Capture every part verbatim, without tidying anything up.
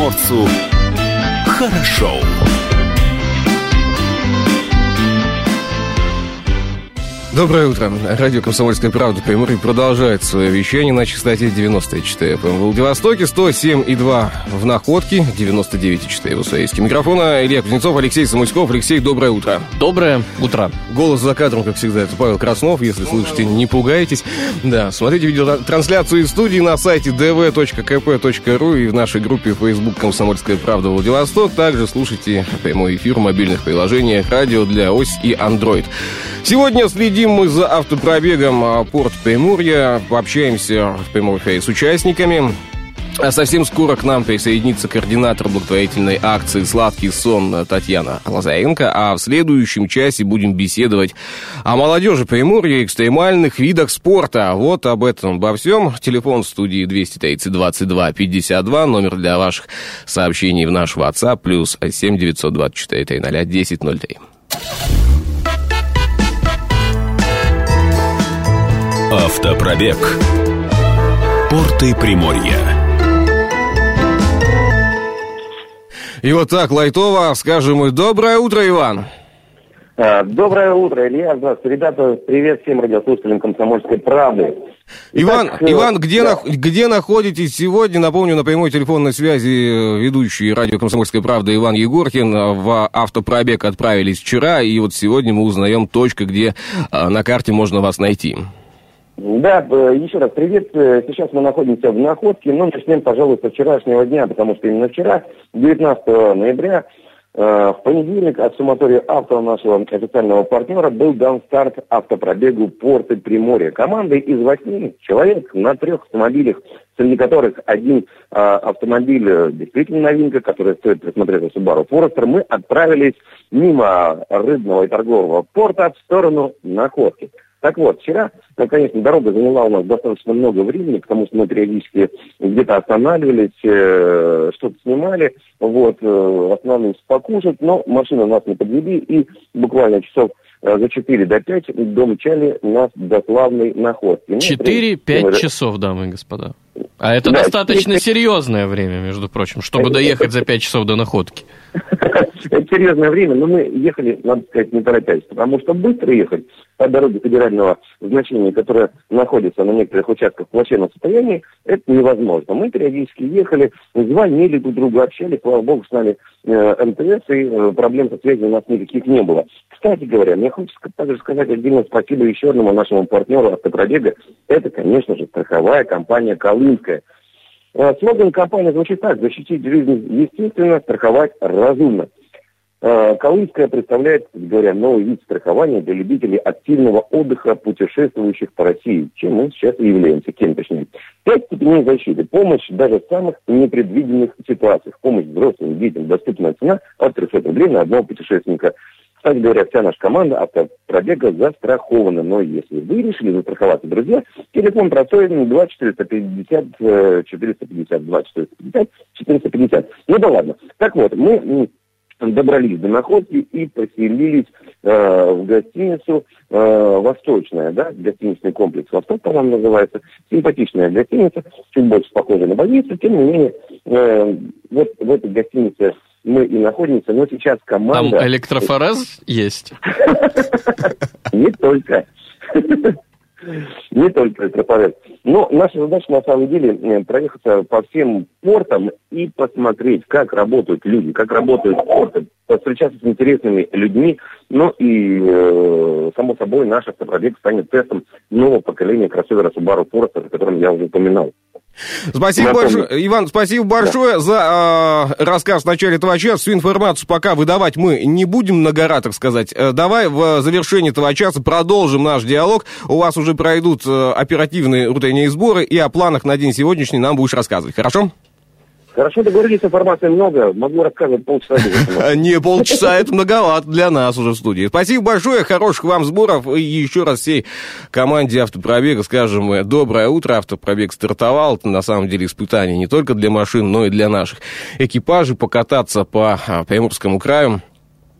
приморцу хорошо. Доброе утро. Радио «Комсомольская правда» Приморье продолжает свое вещание на частоте девяносто четыре эф эм в Владивостоке, сто семь и два в Находке, девяносто девять и четыре в Уссурийске. Микрофона Илья Кузнецов, Алексей Самуськов. Алексей, доброе утро. Доброе утро. Голос за кадром, как всегда, это Павел Краснов. Если слышите, не пугайтесь. Да, смотрите видеотрансляцию из студии на сайте ди ви точка ка пэ точка ру и в нашей группе Facebook «Комсомольская правда» Владивосток. Также слушайте прямой эфир в мобильных приложениях радио для ось и Android. Сегодня следим мы за автопробегом порт Приморья, пообщаемся в прямом эфире с участниками. А совсем скоро к нам присоединится координатор благотворительной акции «Сладкий сон» Татьяна Лазаренко, а в следующем часе будем беседовать о молодежи Приморья и экстремальных видах спорта. Вот об этом, обо всем. Телефон в студии двести тридцать двадцать два пятьдесят два, номер для ваших сообщений в наш WhatsApp, плюс семь девятьсот двадцать четыре триста десять ноль три. Автопробег. Порты Приморья. И вот так, лайтово, скажем мы доброе утро, Иван. Доброе утро, Илья. Здравствуйте, ребята. Привет всем радиослушателям «Комсомольской правды». Иван, Итак, Иван, где, да. на, где находитесь сегодня? Напомню, на прямой телефонной связи ведущий радио «Комсомольская правда» Иван Егоркин. В автопробег отправились вчера, и вот сегодня мы узнаем точку, где на карте можно вас найти. Да, еще раз привет. Сейчас мы находимся в Находке, но начнем, пожалуй, со вчерашнего дня, потому что именно вчера, девятнадцатого ноября, в понедельник от суматории авто нашего официального партнера был дан старт автопробегу порты Приморья. Командой из восьми человек на трех автомобилях, среди которых один а, автомобиль действительно новинка, который стоит присмотреться, Subaru Forester, мы отправились мимо рыбного и торгового порта в сторону Находки. Так вот, вчера, ну, конечно, дорога заняла у нас достаточно много времени, потому что мы периодически где-то останавливались, э, что-то снимали, вот, э, останавливались покушать, но машины нас не подвели, и буквально часов э, за четыре до пять домчали нас до славной Находки. четыре-пять ну, часов, дамы и господа. А это да, достаточно четыре... серьезное время, между прочим, чтобы доехать за пять часов до Находки. Это серьезное время, но мы ехали, надо сказать, не торопясь, потому что быстро ехать по дороге федерального значения, которая находится на некоторых участках в плачевном состоянии, это невозможно. Мы периодически ехали, звонили друг другу, общались, слава богу, с нами э, эм тэ эс, и э, проблем со связью у нас никаких не было. Кстати говоря, мне хочется также сказать отдельно спасибо еще одному нашему партнеру автопробега. Это, конечно же, страховая компания «Колымская». Слоган компании звучит так: защитить жизнь естественно, страховать разумно. Колымская представляет, кстати говоря, новый вид страхования для любителей активного отдыха, путешествующих по России, чем мы сейчас и являемся, кем точнее. Пять степеней защиты, помощь даже в самых непредвиденных ситуациях, помощь взрослым, детям, доступная цена от трехсот рублей на одного путешественника. Кстати говоря, вся наша команда автопробега застрахована. Но если вы решили застраховаться, друзья, телефон простой два четыреста пятьдесят четыреста пятьдесят, два четыреста пятьдесят четыреста пятьдесят. Ну да ладно. Так вот, мы добрались до Находки и поселились э, в гостиницу э, «Восточная», да, гостиничный комплекс «Восток», по-моему, называется. Симпатичная гостиница, чуть больше похожа на больницу. Тем не менее, э, вот в этой гостинице мы и находимся, но сейчас команда... Там электрофорез есть? Не только. Не только электрофорез. Но наша задача, на самом деле, проехаться по всем портам и посмотреть, как работают люди, как работают порты, встречаться с интересными людьми. Ну и, э, само собой, наш автопробег станет тестом нового поколения кроссовера Subaru Forester, о котором я уже упоминал. Спасибо Мы большое, помним. Иван, спасибо большое да. за э, рассказ в начале этого часа. Всю информацию пока выдавать мы не будем на гора, так сказать. Э, давай в завершении этого часа продолжим наш диалог. У вас уже пройдут э, оперативные утренние сборы, и о планах на день сегодняшний нам будешь рассказывать, хорошо? Хорошо, договорились, информации много, могу рассказывать полчаса. Не, полчаса это многовато для нас уже в студии. Спасибо большое, хороших вам сборов, и еще раз всей команде автопробега скажем доброе утро. Автопробег стартовал, это на самом деле испытание не только для машин, но и для наших экипажей. Покататься по Приморскому краю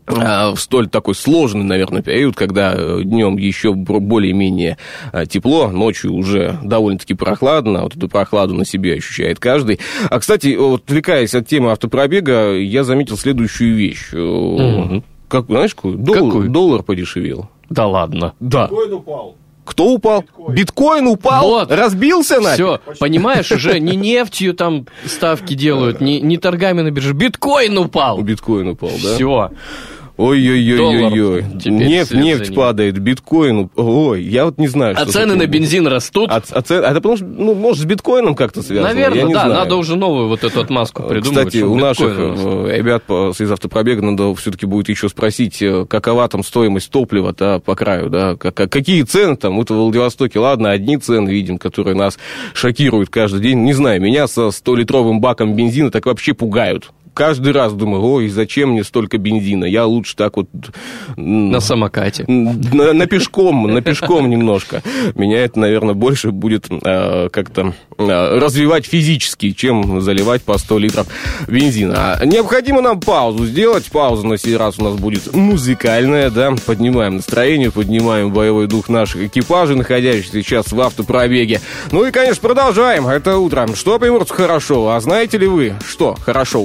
в столь такой сложный, наверное, период, когда днем еще более-менее тепло, ночью уже довольно-таки прохладно, вот эту прохладу на себе ощущает каждый. А, кстати, вот, отвлекаясь от темы автопробега, я заметил следующую вещь. Mm-hmm. Как, знаешь, какую? Доллар, какую? Доллар подешевел. Да ладно. Да. Биткоин упал. Кто упал? Биткоин, Биткоин упал? Вот. Разбился, нафиг? Все, понимаешь, уже не нефтью там ставки делают, не, не торгами на бирже. Биткоин упал. Биткоин упал, да? Все. Ой-ой-ой-ой-ой. Нефть, нефть падает, биткоин. Ой, я вот не знаю, а что цены на бензин растут. А, а, цен... а это потому что, ну, может, с биткоином как-то связано? Наверное, я не да, знаю. надо уже новую вот эту отмазку придумывать. Кстати, у наших ребят из автопробега надо все-таки будет еще спросить, какова там стоимость топлива-то по краю, да, какие цены там, мы-то в Владивостоке, ладно, одни цены видим, которые нас шокируют каждый день. Не знаю, меня со сто-литровым баком бензина так вообще пугают. Каждый раз думаю, ой, зачем мне столько бензина? Я лучше так вот... На самокате. На, на пешком, на пешком немножко. Меня это, наверное, больше будет э, как-то э, развивать физически, чем заливать по сто литров бензина. А необходимо нам паузу сделать. Пауза на сей раз у нас будет музыкальная, да. Поднимаем настроение, поднимаем боевой дух наших экипажей, находящихся сейчас в автопробеге. Ну и, конечно, продолжаем. Это утро. Что приморцу хорошо? А знаете ли вы, что хорошо?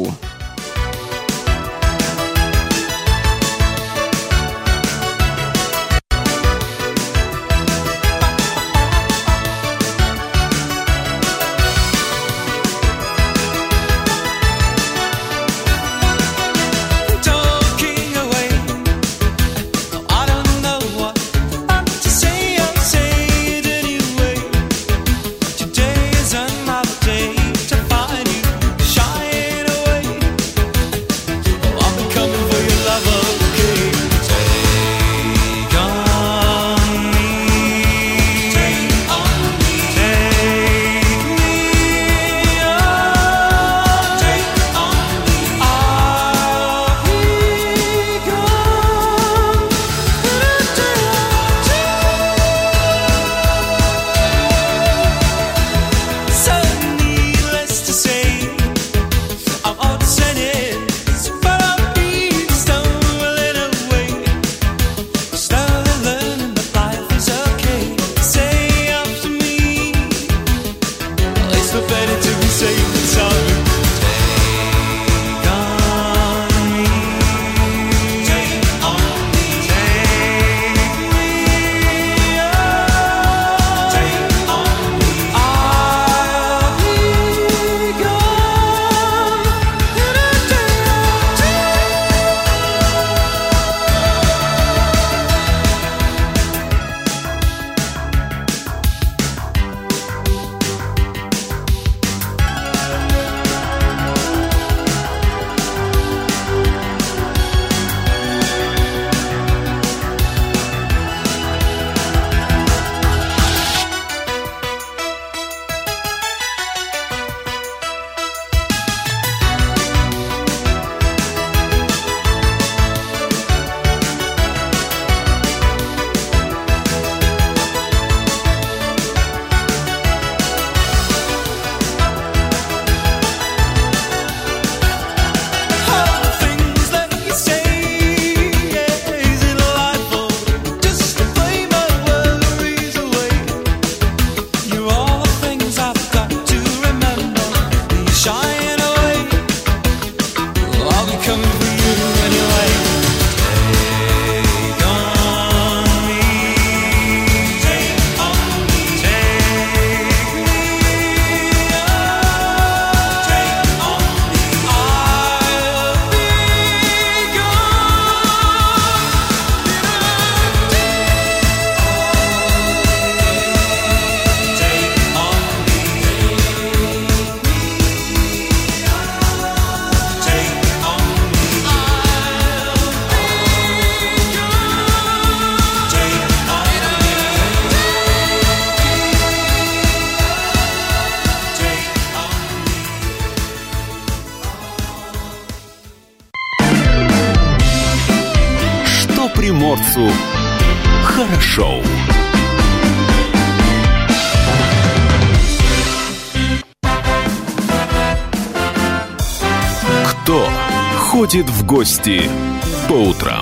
приморцу хорошо. Кто приходит в гости по утрам.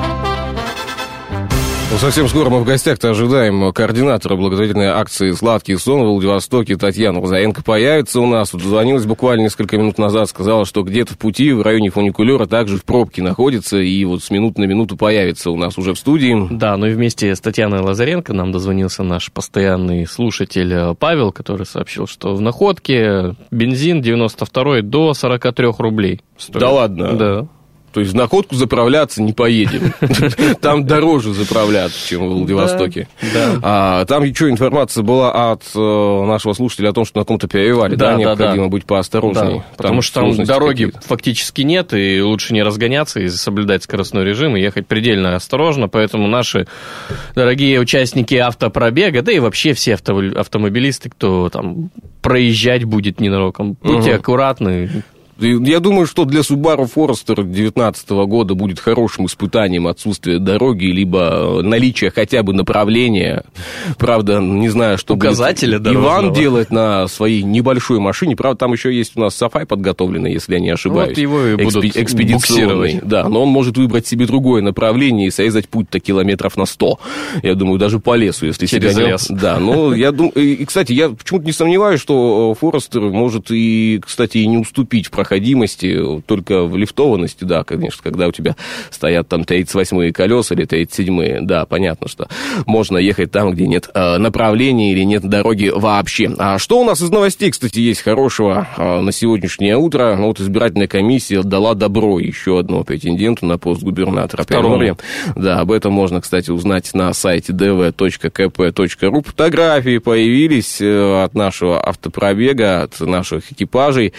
Ну, совсем скоро мы в гостях-то ожидаем координатора благотворительной акции «Сладкий сон» в Владивостоке Татьяна Лазаренко появится у нас. Вот звонилась буквально несколько минут назад, сказала, что где-то в пути в районе фуникулера также в пробке находится, и вот с минуты на минуту появится у нас уже в студии. Да, ну и вместе с Татьяной Лазаренко нам дозвонился наш постоянный слушатель Павел, который сообщил, что в Находке бензин девяносто второй до сорок три рублей стоит. Да ладно? Да. То есть в Находку заправляться не поедем. Там дороже заправляться, чем в Владивостоке. Да. А, там еще информация была от э, нашего слушателя о том, что на каком-то перевале, да, да, необходимо да. быть поосторожней. Да, потому что там дороги какие-то фактически нет, и лучше не разгоняться и соблюдать скоростной режим, и ехать предельно осторожно. Поэтому наши дорогие участники автопробега, да и вообще все авто, автомобилисты, кто там проезжать будет ненароком, будьте угу. аккуратны. Я думаю, что для Subaru Forester две тысячи девятнадцатого года будет хорошим испытанием отсутствие дороги, либо наличие хотя бы направления. Правда, не знаю, что указателя будет Иван делать на своей небольшой машине. Правда, там еще есть у нас Сафай подготовленный, если я не ошибаюсь. Вот его и будут Экспи- экспедиционный. Да, но он может выбрать себе другое направление и срезать путь-то километров на сто. Я думаю, даже по лесу, если через себя не... лес. Да, но я думаю... И, кстати, я почему-то не сомневаюсь, что Forester может и, кстати, и не уступить в проходимости, только в лифтованности, да, конечно, когда у тебя стоят там тридцать восьмые колеса или тридцать седьмые, да, понятно, что можно ехать там, где нет э, направления или нет дороги вообще. А что у нас из новостей, кстати, есть хорошего э, на сегодняшнее утро? Ну, вот избирательная комиссия дала добро еще одному претенденту на пост губернатора Приморья. Да, об этом можно, кстати, узнать на сайте ди ви точка кей пи точка ру. Фотографии появились э, от нашего автопробега, от наших экипажей.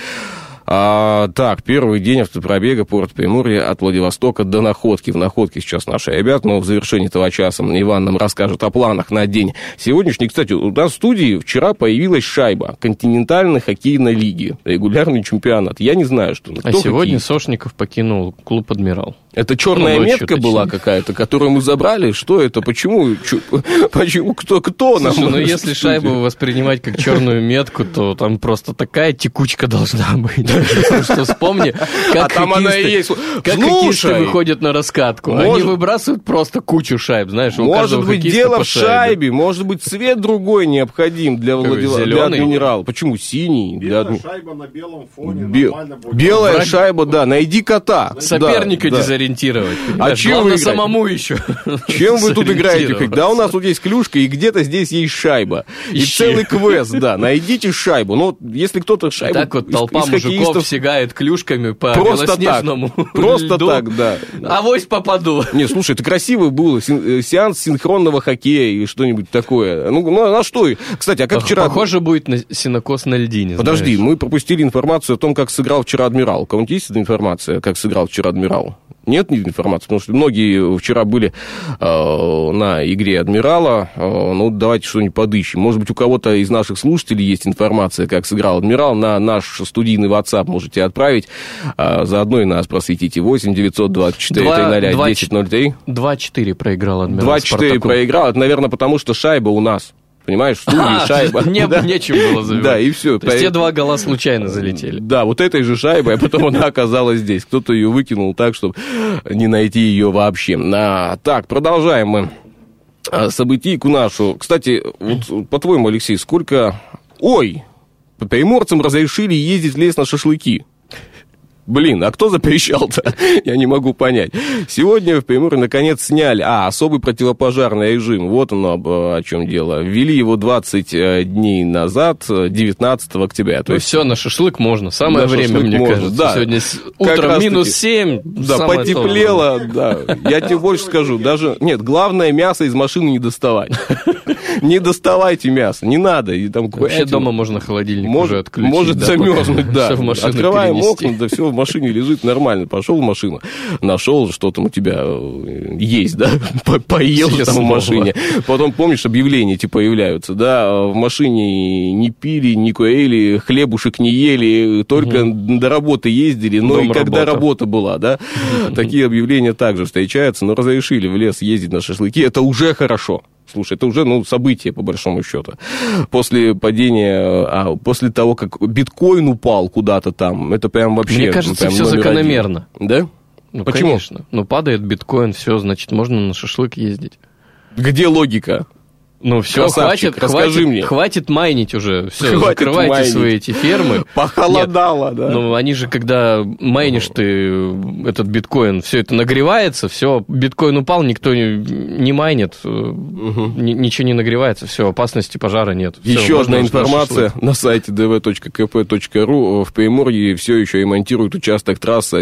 А, так, первый день автопробега порт Приморья от Владивостока до Находки. В Находке сейчас наши ребята, но в завершении этого часа Иван нам расскажет о планах на день сегодняшний. Кстати, у нас в студии вчера появилась шайба континентальной хоккейной лиги, регулярный чемпионат. Я не знаю, что... А сегодня хоккей? Сошников покинул клуб «Адмирал». Это черная ну, метка точнее. Была какая-то, которую мы забрали? Что это? Почему? Чё, почему? Кто? Кто нам? Слушай, ну если шайбу воспринимать как черную метку, то там просто такая текучка должна быть. Что вспомни, как хоккеисты выходят на раскатку. Они выбрасывают просто кучу шайб, знаешь. Может быть, дело в шайбе, может быть, цвет другой необходим для «Адмирала». Почему? Синий. Белая шайба на белом фоне. Белая шайба, да. Найди кота. Соперника дезориентировать. А чем вы самому еще? Чем вы тут играете? Да, у нас тут есть клюшка, и где-то здесь есть шайба. И целый квест, да. Найдите шайбу. Ну, если кто-то шайбу... Так вот толпа мужиков сигает клюшками по белоснежному льду. Просто так, да. Авось попаду. Не, слушай, это красиво было. Сеанс синхронного хоккея и что-нибудь такое. Ну, ну на что? Кстати, а как вчера... Похоже будет на сенокос на льдине. Подожди, мы пропустили информацию о том, как сыграл вчера «Адмирал». У кого-нибудь есть эта информация, как сыграл вчера «Адмирал»? Нет информации, потому что многие вчера были э, на игре «Адмирала». Э, ну, давайте что-нибудь подыщем. Может быть, у кого-то из наших слушателей есть информация, как сыграл «Адмирал». На наш студийный WhatsApp можете отправить. Э, заодно и нас просветите. восемь девятьсот двадцать четыре триста десять ноль три. два-четыре проиграл «Адмирал». два-четыре проиграл. Это, наверное, потому что шайба у нас. Понимаешь, в студии а, шайба. Не, да. Нечем было забивать. Да, и все. То есть те два гола случайно залетели. Да, вот этой же шайбой, а потом она оказалась здесь. Кто-то ее выкинул так, чтобы не найти ее вообще. А, так, продолжаем мы событийку нашу. Кстати, вот по-твоему, Алексей, сколько... Ой, приморцам разрешили ездить в лес на шашлыки. Блин, а кто запрещал-то? Я не могу понять. Сегодня в Приморье наконец сняли... А, особый противопожарный режим. Вот оно о чем дело. Ввели его двадцать дней назад, девятнадцатого октября. То ну есть... все, на шашлык можно. Самое на время, мне можно. Кажется. Да. Сегодня утром минус семь. Да, потеплело. Да. Я тебе больше скажу. Даже... Нет, главное мясо из машины не доставать. Не доставайте мясо, не надо. И там вообще дома можно холодильник может, уже отключить. Может да, замерзнуть, да. Открываем перенести. окна, да все в машине лежит нормально. Пошел в машину, нашел, что там у тебя есть, да, поел там в машине. Потом, помнишь, объявления эти появляются, да, в машине не пили, не курили, хлебушек не ели, только угу. до работы ездили, но Дом и когда работа, работа была, да. Такие объявления также встречаются, но разрешили в лес ездить на шашлыки, это уже хорошо. Слушай, это уже, ну, событие, по большому счету. После падения, а после того, как биткоин упал куда-то там, это прям вообще... Мне кажется, прям все закономерно. Один. Да? Ну, почему? Конечно. Ну, падает биткоин, все, значит, можно на шашлык ездить. Где логика? Ну, все, Красавчик, хватит, расскажи хватит, мне. Хватит майнить уже. Все, Хватит закрывайте майнить. свои эти фермы. Похолодало, Нет, да? Ну, они же, когда майнишь ты этот биткоин, все это нагревается, все, биткоин упал, никто не, не майнит, угу. ни, ничего не нагревается, все, опасности пожара нет. Все, еще одна информация на сайте дэ вэ точка ка пэ точка ру. В Приморье все еще ремонтируют участок трассы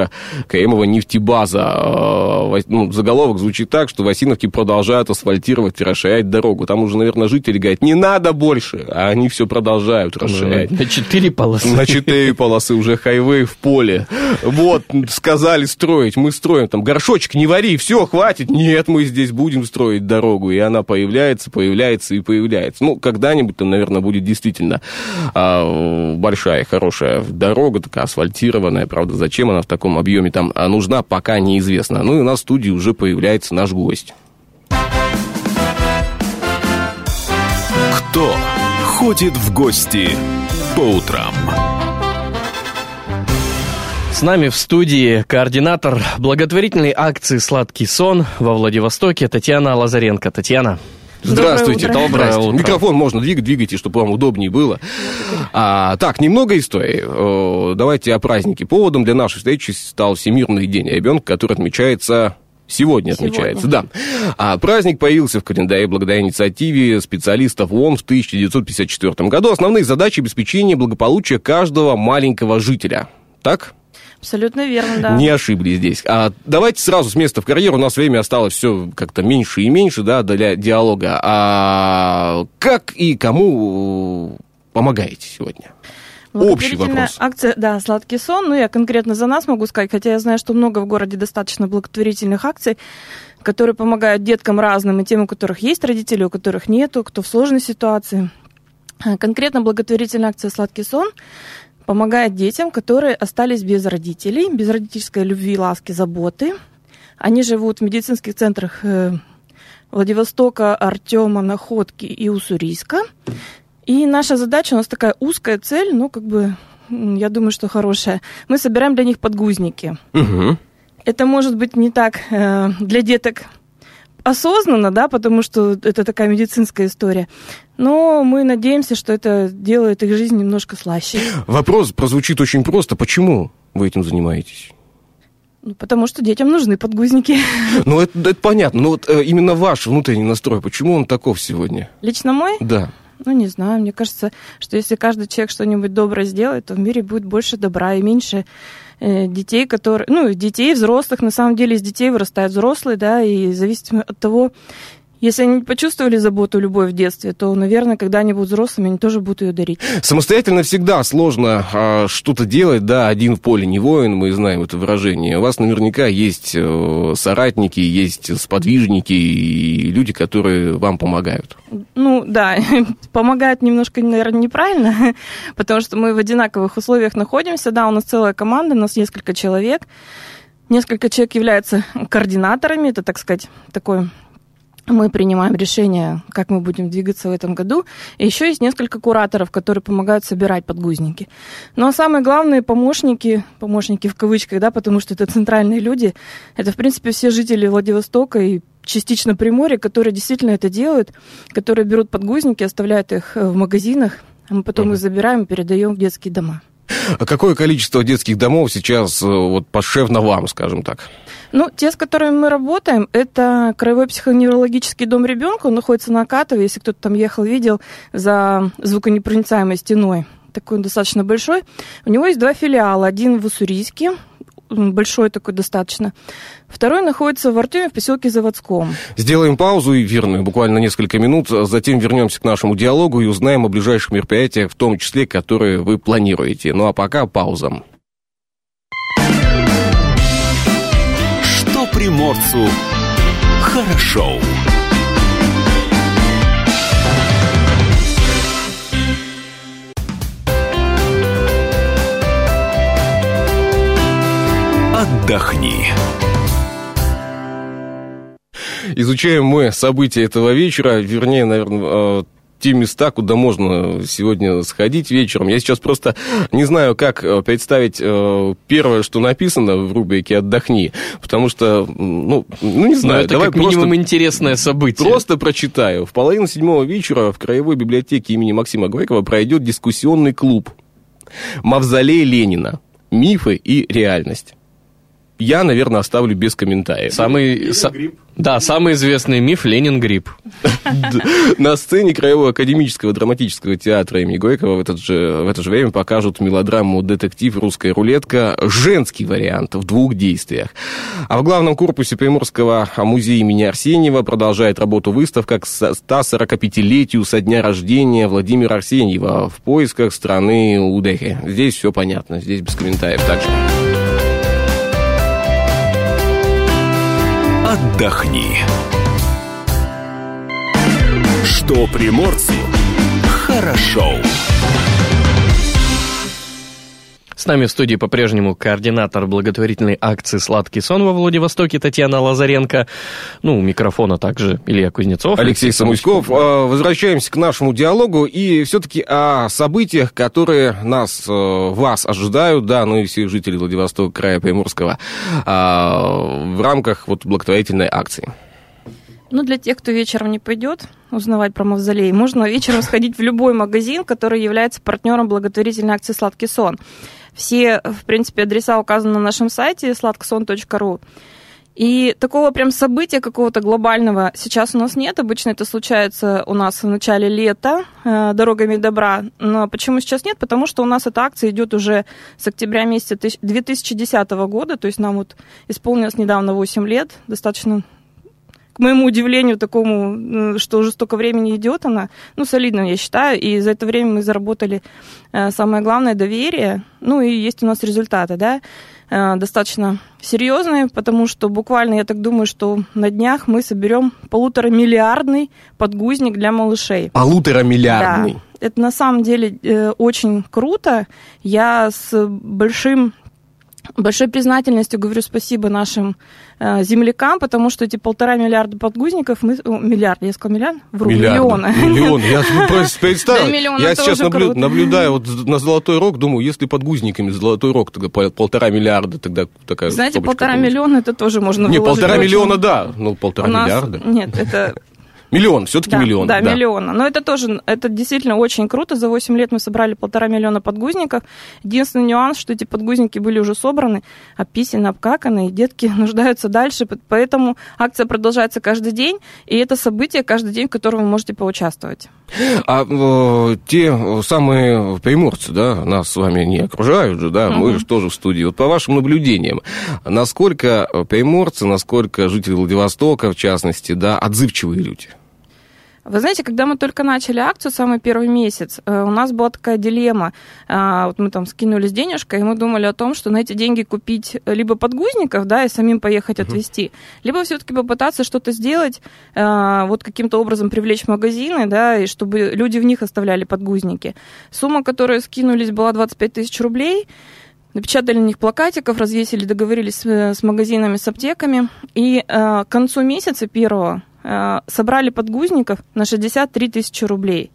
Осиновка-Каемово-Нефтебаза. Ну, заголовок звучит так, что в Осиновке продолжают асфальтировать и расширять дорогу. Там уже, наверное, жители говорят, не надо больше, а они все продолжают расширять. На четыре полосы. На четыре полосы уже хайвей в поле. Вот, сказали строить, мы строим. Там, горшочек не вари, все, хватит. Нет, мы здесь будем строить дорогу. И она появляется, появляется и появляется. Ну, когда-нибудь там, наверное, будет действительно а, большая, хорошая дорога, такая асфальтированная. Правда, зачем она в таком объеме там нужна, пока неизвестно. Ну, и у нас в студии уже появляется наш гость. Кто ходит в гости по утрам? С нами в студии координатор благотворительной акции «Сладкий сон» во Владивостоке Татьяна Лазаренко. Татьяна. Здравствуйте. Доброе утро. Доброе утро. Микрофон можно двигать, двигайте, чтобы вам удобнее было. А, так, немного историй. Давайте о празднике. Поводом для нашей встречи стал Всемирный день ребенка, который отмечается... Сегодня отмечается, Сегодня. да. А праздник появился в календаре благодаря инициативе специалистов ООН в тысяча девятьсот пятьдесят четвёртом году. Основные задачи обеспечения благополучия каждого маленького жителя. Так? Абсолютно верно, да. Не ошиблись здесь. А давайте сразу с места в карьер. У нас время осталось все как-то меньше и меньше, да, для диалога. А как и кому помогаете сегодня? Общий вопрос. Акция, да, «Сладкий сон». Ну, я конкретно за нас могу сказать, хотя я знаю, что много в городе достаточно благотворительных акций, которые помогают деткам разным, и тем, у которых есть родители, у которых нету, кто в сложной ситуации. Конкретно благотворительная акция «Сладкий сон» помогает детям, которые остались без родителей, без родительской любви, ласки, заботы. Они живут в медицинских центрах Владивостока, Артема, Находки и Уссурийска. И наша задача, у нас такая узкая цель, ну, как бы, я думаю, что хорошая. Мы собираем для них подгузники. Угу. Это может быть не так э, для деток осознанно, да, потому что это такая медицинская история. Но мы надеемся, что это делает их жизнь немножко слаще. Вопрос прозвучит очень просто. Почему вы этим занимаетесь? Ну, потому что детям нужны подгузники. Ну, это, это понятно. Но вот э, именно ваш внутренний настрой, почему он таков сегодня? Лично мой? Да. Ну, не знаю, мне кажется, что если каждый человек что-нибудь доброе сделает, то в мире будет больше добра и меньше э, детей, которые... Ну, детей, взрослых, на самом деле из детей вырастают взрослые, да, и зависит от того, если они почувствовали заботу, любовь в детстве, то, наверное, когда они будут взрослыми, они тоже будут ее дарить. Самостоятельно всегда сложно а, что-то делать, да, один в поле не воин, мы знаем это выражение. У вас наверняка есть э, соратники, есть сподвижники и люди, которые вам помогают. Ну, да, помогают немножко, наверное, неправильно, потому что мы в одинаковых условиях находимся, да, у нас целая команда, у нас несколько человек, несколько человек являются координаторами, это, так сказать, такой... Мы принимаем решение, как мы будем двигаться в этом году. И еще есть несколько кураторов, которые помогают собирать подгузники. Ну, а самые главные помощники, помощники в кавычках, да, потому что это центральные люди, это, в принципе, все жители Владивостока и частично Приморья, которые действительно это делают, которые берут подгузники, оставляют их в магазинах, а мы потом их забираем и передаем в детские дома. А какое количество детских домов сейчас вот подшефно вам, скажем так? Ну, те, с которыми мы работаем, это Краевой психоневрологический дом ребенка, он находится на Акатове, если кто-то там ехал, видел, за звуконепроницаемой стеной, такой он достаточно большой. У него есть два филиала, один в Уссурийске, большой такой достаточно, второй находится в Артеме в поселке Заводском. Сделаем паузу эфирную, буквально несколько минут, затем вернемся к нашему диалогу и узнаем о ближайших мероприятиях, в том числе, которые вы планируете. Ну а пока пауза. Что приморцу хорошо. Отдохни. изучаем мы события этого вечера, вернее, наверное, те места, куда можно сегодня сходить вечером. Я сейчас просто не знаю, как представить первое, что написано в рубрике «Отдохни», потому что, ну, ну не знаю. Но это давай как минимум просто, интересное событие. Просто прочитаю. В половину седьмого вечера в Краевой библиотеке имени Максима Горького пройдет дискуссионный клуб «Мавзолей Ленина. Мифы и реальность». Я, наверное, оставлю без комментариев. Самый, са... Да, самый известный миф — Ленин грипп. На сцене Краевого академического драматического театра имени Горького в, этот же, в это же время покажут мелодраму «Детектив. Русская рулетка». Женский вариант в двух действиях. А в главном корпусе Приморского музея имени Арсеньева продолжает работу выставка к ста сорокапятилетию со дня рождения Владимира Арсеньева в поисках страны Удехи. Здесь все понятно, здесь без комментариев также. Отдохни. Что приморцу хорошо. С нами в студии по-прежнему координатор благотворительной акции «Сладкий сон» во Владивостоке Татьяна Лазаренко. Ну, у микрофона также Илья Кузнецов. Алексей Самуськов. Возвращаемся к нашему диалогу и все-таки о событиях, которые нас, вас ожидают, да, ну и всех жителей Владивостока, края Приморского, в рамках вот благотворительной акции. Ну, для тех, кто вечером не пойдет узнавать про мавзолей, можно вечером сходить в любой магазин, который является партнером благотворительной акции «Сладкий сон». Все, в принципе, адреса указаны на нашем сайте сладкосон точка ру. И такого прям события какого-то глобального сейчас у нас нет. Обычно это случается у нас в начале лета э, «Дорогами добра». Но почему сейчас нет? Потому что у нас эта акция идет уже с октября месяца две тысячи десятого года. То есть нам вот исполнилось недавно восемь лет. Достаточно, к моему удивлению, такому, что уже столько времени идет она. Ну, солидно, я считаю. И за это время мы заработали э, самое главное — доверие. Ну, и есть у нас результаты, да, достаточно серьезные, потому что буквально, я так думаю, что на днях мы соберем полуторамиллиардный подгузник для малышей. Полуторамиллиардный? Да, это на самом деле э, очень круто. Я с большим... большой признательностью говорю спасибо нашим э, землякам, потому что эти полтора миллиарда подгузников мы... О, миллиард, я сказала миллиард? Вру, миллиона. Миллион, я представил. Я сейчас наблюдаю вот на Золотой Рог, думаю, если подгузниками Золотой Рог, тогда полтора миллиарда, тогда такая... Знаете, полтора миллиона это тоже можно Не, выложить. полтора миллиона, да, ну полтора миллиарда. Нет, это... Миллион, все-таки да, миллион. Да, да, миллиона. Но это тоже, это действительно очень круто. За восемь лет мы собрали полтора миллиона подгузников. Единственный нюанс, что эти подгузники были уже собраны, обписаны, обкаканы, и детки нуждаются дальше. Поэтому акция продолжается каждый день, и это событие каждый день, в котором вы можете поучаствовать. А э, те самые приморцы, да, нас с вами не окружают же, да, uh-huh. мы же тоже в студии. Вот по вашим наблюдениям, насколько приморцы, насколько жители Владивостока, в частности, да, отзывчивые люди? Вы знаете, когда мы только начали акцию, самый первый месяц, у нас была такая дилемма. Вот мы там скинулись денежкой, и мы думали о том, что на эти деньги купить либо подгузников, да, и самим поехать отвезти, uh-huh. либо все-таки попытаться что-то сделать, вот каким-то образом привлечь магазины, да, и чтобы люди в них оставляли подгузники. Сумма, которую скинулись, была двадцать пять тысяч рублей. Напечатали на них плакатиков, развесили, договорились с, с магазинами, с аптеками. И к концу месяца первого собрали подгузников на шестьдесят три тысячи рублей.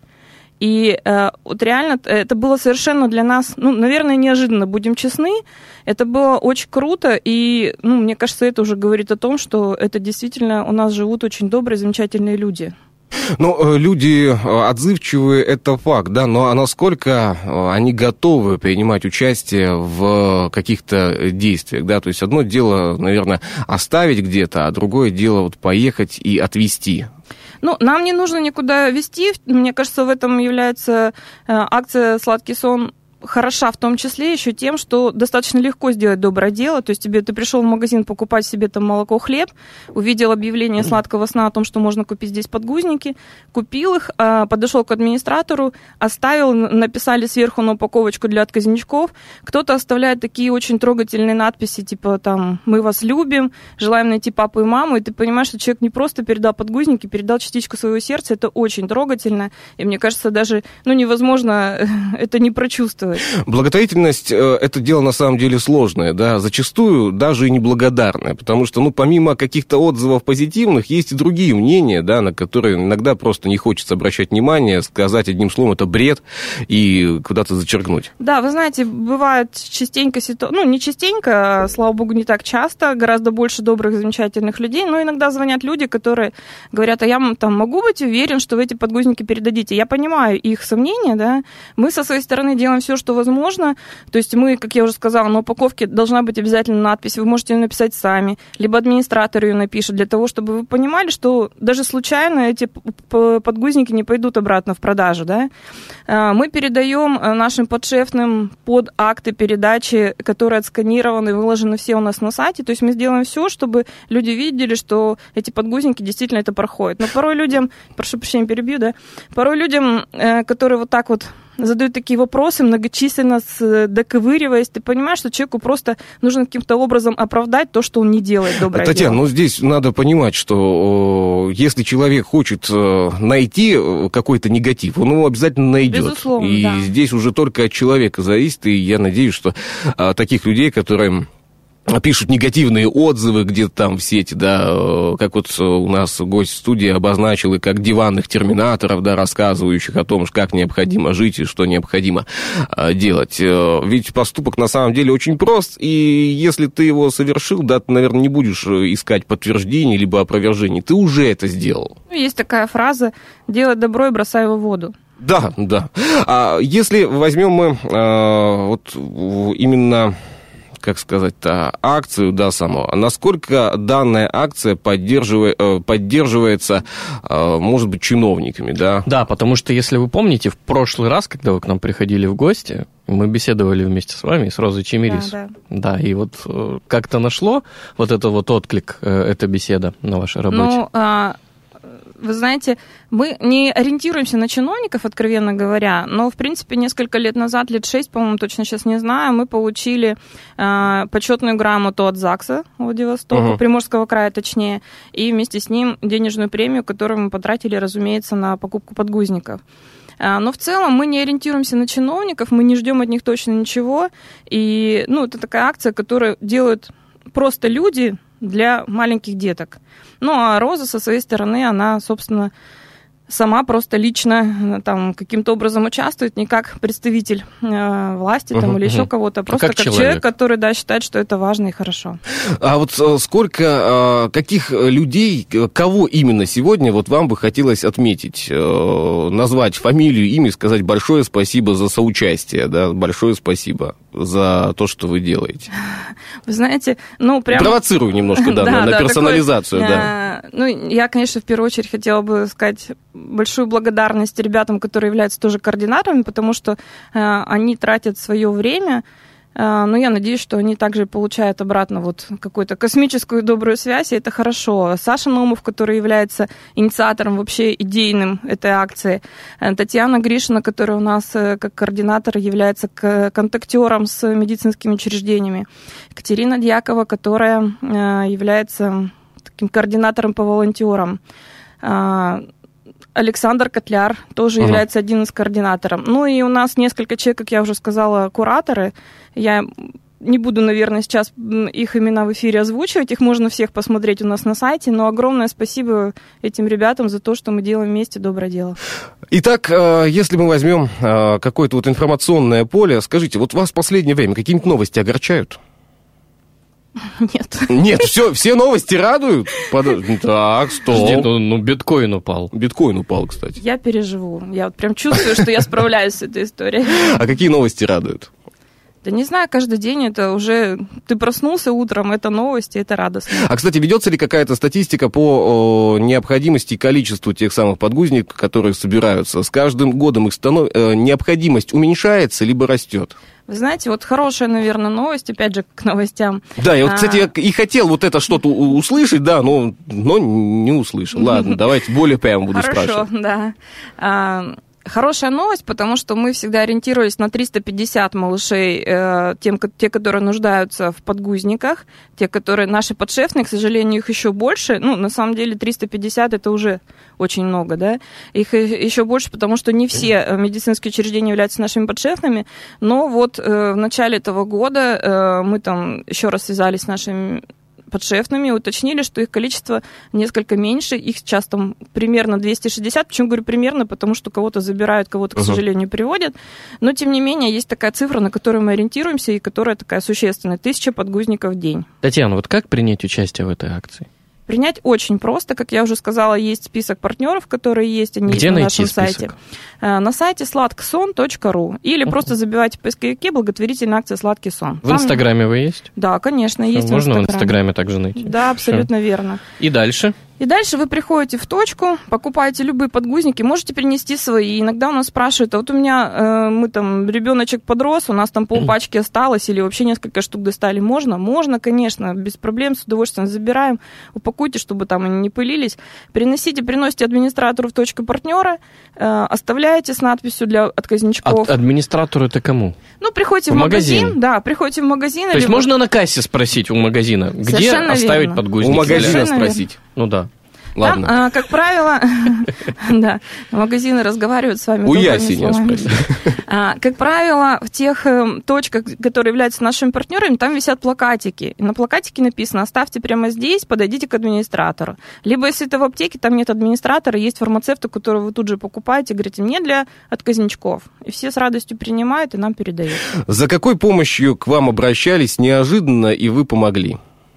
И э, вот реально это было совершенно для нас, ну, наверное, неожиданно, будем честны. Это было очень круто, и, ну, мне кажется, это уже говорит о том, что это действительно у нас живут очень добрые, замечательные люди. Ну, люди отзывчивые, это факт, да, но а насколько они готовы принимать участие в каких-то действиях, да, то есть одно дело, наверное, оставить где-то, а другое дело вот поехать и отвезти. Ну, нам не нужно никуда везти, мне кажется, в этом является акция «Сладкий сон» хороша в том числе еще тем, что достаточно легко сделать доброе дело. То есть тебе ты пришел в магазин покупать себе там молоко, хлеб, увидел объявление сладкого сна о том, что можно купить здесь подгузники, купил их, подошел к администратору, оставил, написали сверху на упаковочку для отказничков. Кто-то оставляет такие очень трогательные надписи, типа там «Мы вас любим», «Желаем найти папу и маму», и ты понимаешь, что человек не просто передал подгузники, передал частичку своего сердца. Это очень трогательно, и мне кажется, даже ну, невозможно это не прочувствовать. чувствует. Благотворительность – это дело на самом деле сложное, да, зачастую даже и неблагодарное, потому что, ну, помимо каких-то отзывов позитивных, есть и другие мнения, да, на которые иногда просто не хочется обращать внимание, сказать одним словом это бред и куда-то зачеркнуть. Да, вы знаете, бывают частенько ситуации, ну, не частенько, слава богу, не так часто, гораздо больше добрых, замечательных людей, но иногда звонят люди, которые говорят, а я там могу быть уверен, что вы эти подгузники передадите. Я понимаю их сомнения, да, мы со своей стороны делаем все, что возможно, то есть мы, как я уже сказала, на упаковке должна быть обязательно надпись, вы можете ее написать сами, либо администратор ее напишет, для того, чтобы вы понимали, что даже случайно эти подгузники не пойдут обратно в продажу, да. Мы передаем нашим подшефным под акты передачи, которые отсканированы и выложены все у нас на сайте, то есть мы сделаем все, чтобы люди видели, что эти подгузники действительно это проходят. Но порой людям, прошу прощения, перебью, да, порой людям, которые вот так вот задают такие вопросы, многочисленно доковыриваясь, ты понимаешь, что человеку просто нужно каким-то образом оправдать то, что он не делает доброе Татьяна, дело. ну здесь надо понимать, что если человек хочет найти какой-то негатив, он его обязательно найдет. Безусловно, и да. Здесь уже только от человека зависит, и я надеюсь, что таких людей, которые пишут негативные отзывы где-то там в сети, да, как вот у нас гость в студии обозначил, и как диванных терминаторов, да, рассказывающих о том, как необходимо жить и что необходимо делать. Ведь поступок на самом деле очень прост, и если ты его совершил, да, ты, наверное, не будешь искать подтверждений либо опровержений, ты уже это сделал. Есть такая фраза «делай добро и бросай его в воду». Да, да. А если возьмем мы а, вот именно... как сказать-то, акцию, да, самого. Насколько данная акция поддерживает, поддерживается, может быть, чиновниками, да? Да, потому что, если вы помните, в прошлый раз, когда вы к нам приходили в гости, мы беседовали вместе с вами, с Розой Чемирис. Да, да. Да, и вот как-то нашло вот это вот отклик, эта беседа на вашей работе? Ну, а... Вы знаете, мы не ориентируемся на чиновников, откровенно говоря, но, в принципе, несколько лет назад, лет шесть, по-моему, точно сейчас не знаю, мы получили э, почетную грамоту от ЗАГСа Владивостока, uh-huh. Приморского края, точнее, и вместе с ним денежную премию, которую мы потратили, разумеется, на покупку подгузников. Но в целом мы не ориентируемся на чиновников, мы не ждем от них точно ничего, и, ну, это такая акция, которую делают просто люди для маленьких деток. Ну, а Роза со своей стороны, она, собственно, сама просто лично там каким-то образом участвует, не как представитель э, власти там, uh-huh, или uh-huh. еще кого-то, а просто как, как человек. человек, который, да, считает, что это важно и хорошо. А вот сколько, каких людей, кого именно сегодня вот вам бы хотелось отметить, назвать фамилию, имя, сказать большое спасибо за соучастие, да, большое спасибо за то, что вы делаете? Вы знаете, ну, прям... Провоцирую немножко, да, на, на персонализацию, такой, да. Э, ну, я, конечно, в первую очередь хотела бы сказать большую благодарность ребятам, которые являются тоже координаторами, потому что э, они тратят свое время, э, но я надеюсь, что они также получают обратно вот какую-то космическую добрую связь, и это хорошо. Саша Наумов, который является инициатором вообще идейным этой акции, э, Татьяна Гришина, которая у нас э, как координатор является к- контактером с медицинскими учреждениями, Екатерина Дьякова, которая э, является таким координатором по волонтерам, э, Александр Котляр тоже uh-huh. является один из координаторов. Ну и у нас несколько человек, как я уже сказала, кураторы. Я не буду, наверное, сейчас их имена в эфире озвучивать, их можно всех посмотреть у нас на сайте, но огромное спасибо этим ребятам за то, что мы делаем вместе доброе дело. Итак, если мы возьмем какое-то вот информационное поле, скажите, вот вас в последнее время какие-нибудь новости огорчают? Нет. Нет, все, все новости радуют? Под... Так, стоп. Жди, ну, ну, биткоин упал. Биткоин упал, кстати. Я переживу. Я вот прям чувствую, что я справляюсь с этой историей. А какие новости радуют? Да не знаю, каждый день это уже... Ты проснулся утром, это новости, это радостно. А, кстати, ведется ли какая-то статистика по о, необходимости и количеству тех самых подгузников, которые собираются? С каждым годом их станов... необходимость уменьшается либо растет? Вы знаете, вот хорошая, наверное, новость, опять же, к новостям. Да, я вот, кстати, я и хотел вот это что-то услышать, да, но, но не услышал. Ладно, давайте более прямо буду Хорошо, спрашивать. да. Хорошая новость, потому что мы всегда ориентировались на триста пятьдесят малышей, э, тем, те, которые нуждаются в подгузниках, те, которые наши подшефные, к сожалению, их еще больше. Ну, на самом деле, триста пятьдесят это уже очень много, да. Их еще больше, потому что не все медицинские учреждения являются нашими подшефными. Но вот э, в начале этого года э, мы там еще раз связались с нашими подшефными, уточнили, что их количество несколько меньше, их сейчас там примерно двести шестьдесят, почему говорю примерно, потому что кого-то забирают, кого-то, к uh-huh. сожалению, приводят, но, тем не менее, есть такая цифра, на которую мы ориентируемся, и которая такая существенная, тысяча подгузников в день. Татьяна, вот как принять участие в этой акции? Принять очень просто, как я уже сказала, есть список партнеров, которые есть, они Где есть на найти нашем список? сайте. На сайте сладкий сон точка ру или uh-huh. просто забивайте в поисковике благотворительная акция «Сладкий сон». В Там... Инстаграме вы есть? Да, конечно, Все, есть можно в Инстаграме. в Инстаграме также найти? Да, абсолютно Все. Верно. И дальше? И дальше вы приходите в точку, покупаете любые подгузники, можете принести свои. Иногда у нас спрашивают, а вот у меня, э, мы там, ребеночек подрос, у нас там полпачки осталось или вообще несколько штук достали. Можно? Можно, конечно, без проблем, с удовольствием забираем. Упакуйте, чтобы там они не пылились. Приносите, приносите администратору в точку партнера, э, оставляете с надписью для отказничков. А администратору это кому? Ну, приходите в, в магазин. магазин. Да, приходите в магазин. То есть либо... можно на кассе спросить у магазина, где Совершенно оставить верно. подгузники? У магазина Совершенно спросить. Верно. Ну да. Ладно. Там, как правило, да, магазины разговаривают с вами. У Ясеня спросить. Как правило, в тех точках, которые являются нашими партнерами, там висят плакатики. И на плакатике написано: оставьте прямо здесь, подойдите к администратору. Либо, если это в аптеке, там нет администратора, есть фармацевты, которые вы тут же покупаете, говорите: мне для отказничков. И все с радостью принимают и нам передают. За какой помощью к вам обращались неожиданно, и вы помогли?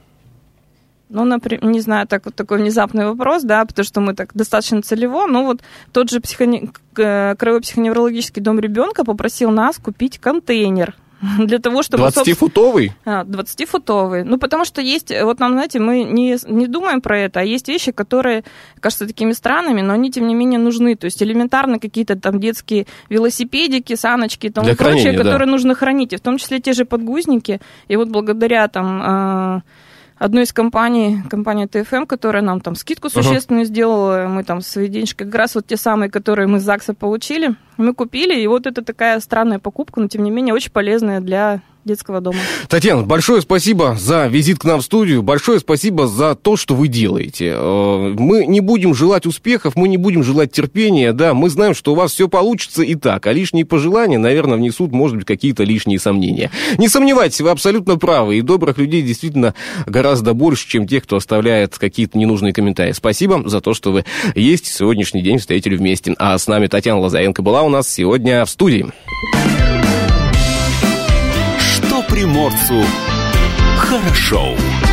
Ну, например, не знаю, так, вот такой внезапный вопрос, да, потому что мы так достаточно целево. Ну, вот тот же психоне... краевой психоневрологический дом ребенка попросил нас купить контейнер для того, чтобы... двадцатифутовый? двадцатифутовый. Ну, потому что есть, вот нам, знаете, мы не, не думаем про это, а есть вещи, которые кажутся такими странными, но они, тем не менее, нужны. То есть элементарно какие-то там детские велосипедики, саночки и тому для прочее, хранения, которые да. нужно хранить. И в том числе те же подгузники. И вот благодаря там... одной из компаний, компания тэ эф эм, которая нам там скидку существенную uh-huh. сделала, мы там свои денежки, как раз вот те самые, которые мы с ЗАГСа получили, мы купили, и вот это такая странная покупка, но тем не менее очень полезная для детского дома. Татьяна, большое спасибо за визит к нам в студию, большое спасибо за то, что вы делаете. Мы не будем желать успехов, мы не будем желать терпения, да, мы знаем, что у вас все получится и так, а лишние пожелания, наверное, внесут, может быть, какие-то лишние сомнения. Не сомневайтесь, вы абсолютно правы, и добрых людей действительно гораздо больше, чем тех, кто оставляет какие-то ненужные комментарии. Спасибо за то, что вы есть, сегодняшний день встретили вместе. А с нами Татьяна Лазаренко была у нас сегодня в студии. Приморцу хорошо.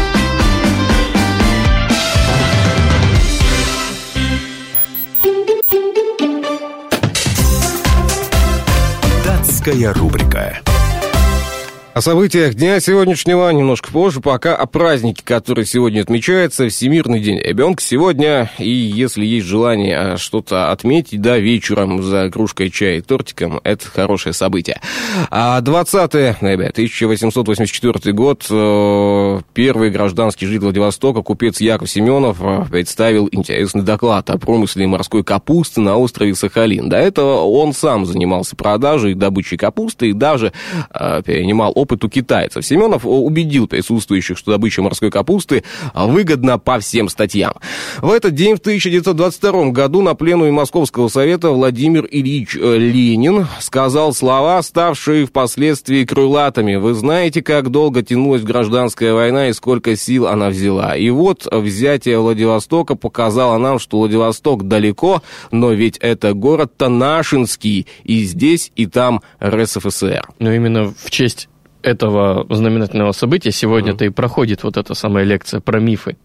Датская рубрика. О событиях дня сегодняшнего немножко позже, пока о празднике, который сегодня отмечается, Всемирный день ребенка сегодня, и если есть желание что-то отметить, да, вечером за кружкой чая и тортиком, это хорошее событие. А двадцатое ноября тысяча восемьсот восемьдесят четвёртый год, первый гражданский житель Владивостока, купец Яков Семенов, представил интересный доклад о промысле морской капусты на острове Сахалин. До этого он сам занимался продажей и добычей капусты и даже перенимал опыт у китайцев. Семенов убедил присутствующих, что добыча морской капусты выгодна по всем статьям. В этот день, в тысяча девятьсот двадцать втором году, на пленуме Московского совета Владимир Ильич Ленин сказал слова, ставшие впоследствии крылатыми. Вы знаете, как долго тянулась гражданская война и сколько сил она взяла. И вот взятие Владивостока показало нам, что Владивосток далеко, но ведь это город-то нашинский, и здесь, и там эр эс эф эс эр. Но именно в честь этого знаменательного события сегодня-то mm. и проходит вот эта самая лекция про мифы.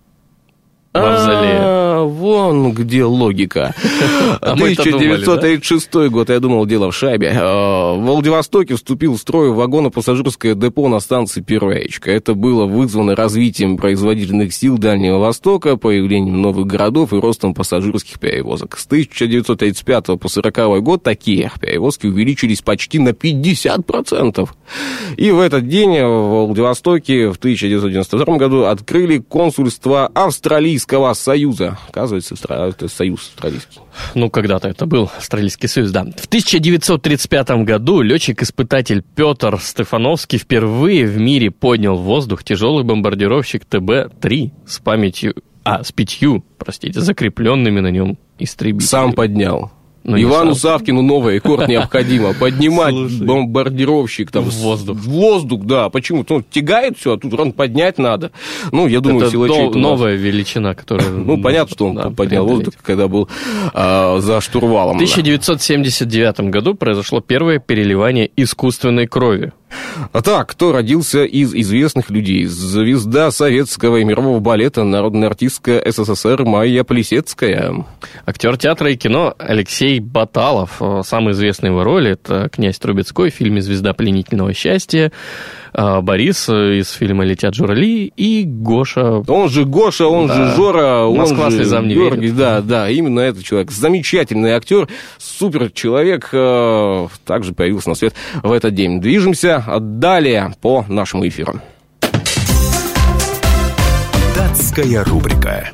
А, вон где логика. тысяча девятьсот тридцать шестой год, я думал, дело в шайбе. В Владивостоке вступил в строй вагоно-пассажирское депо на станции Первая речка. Это было вызвано развитием производительных сил Дальнего Востока, появлением новых городов и ростом пассажирских перевозок. С тысяча девятьсот тридцать пятого по сороковой год такие перевозки увеличились почти на пятьдесят процентов. И в этот день в Владивостоке в тысяча девятьсот девяносто втором году открыли консульство Австралийского Союза. Оказывается, это союз австралийский. Ну, когда-то это был Австралийский союз, да. В тысяча девятьсот тридцать пятом году летчик-испытатель Петр Стефановский впервые в мире поднял в воздух тяжелый бомбардировщик Тэ Бэ три с памятью, а, с пятью, простите, закрепленными на нем истребителями. Сам поднял. Ну, Ивану Савкину новый рекорд необходимо. Поднимать Слушай, бомбардировщик там в воздух. В воздух, да. Почему? Ну, тягает все, а тут рано поднять надо. Ну, я думаю, это силачей... Это новая величина, которая... Ну, понятно, что он да, поднял воздух, когда был а, за штурвалом. В тысяча девятьсот семьдесят девятом году произошло первое переливание искусственной крови. А так, кто родился из известных людей? Звезда советского и мирового балета, народная артистка Эс Эс Эс Эр Майя Плисецкая. Актер театра и кино Алексей Баталов. Самый известный его роли — это князь Трубецкой в фильме «Звезда пленительного счастья», Борис из фильма «Летят журавли» и Гоша. Он же Гоша, он да. же Жора, Москва он же слезам не Георгий. верит. Да, да, именно этот человек. Замечательный актер, супер человек, также появился на свет в этот день. Движемся далее по нашему эфиру. Датская рубрика.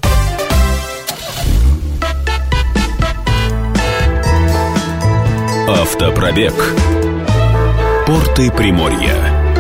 Автопробег. Порты Приморья.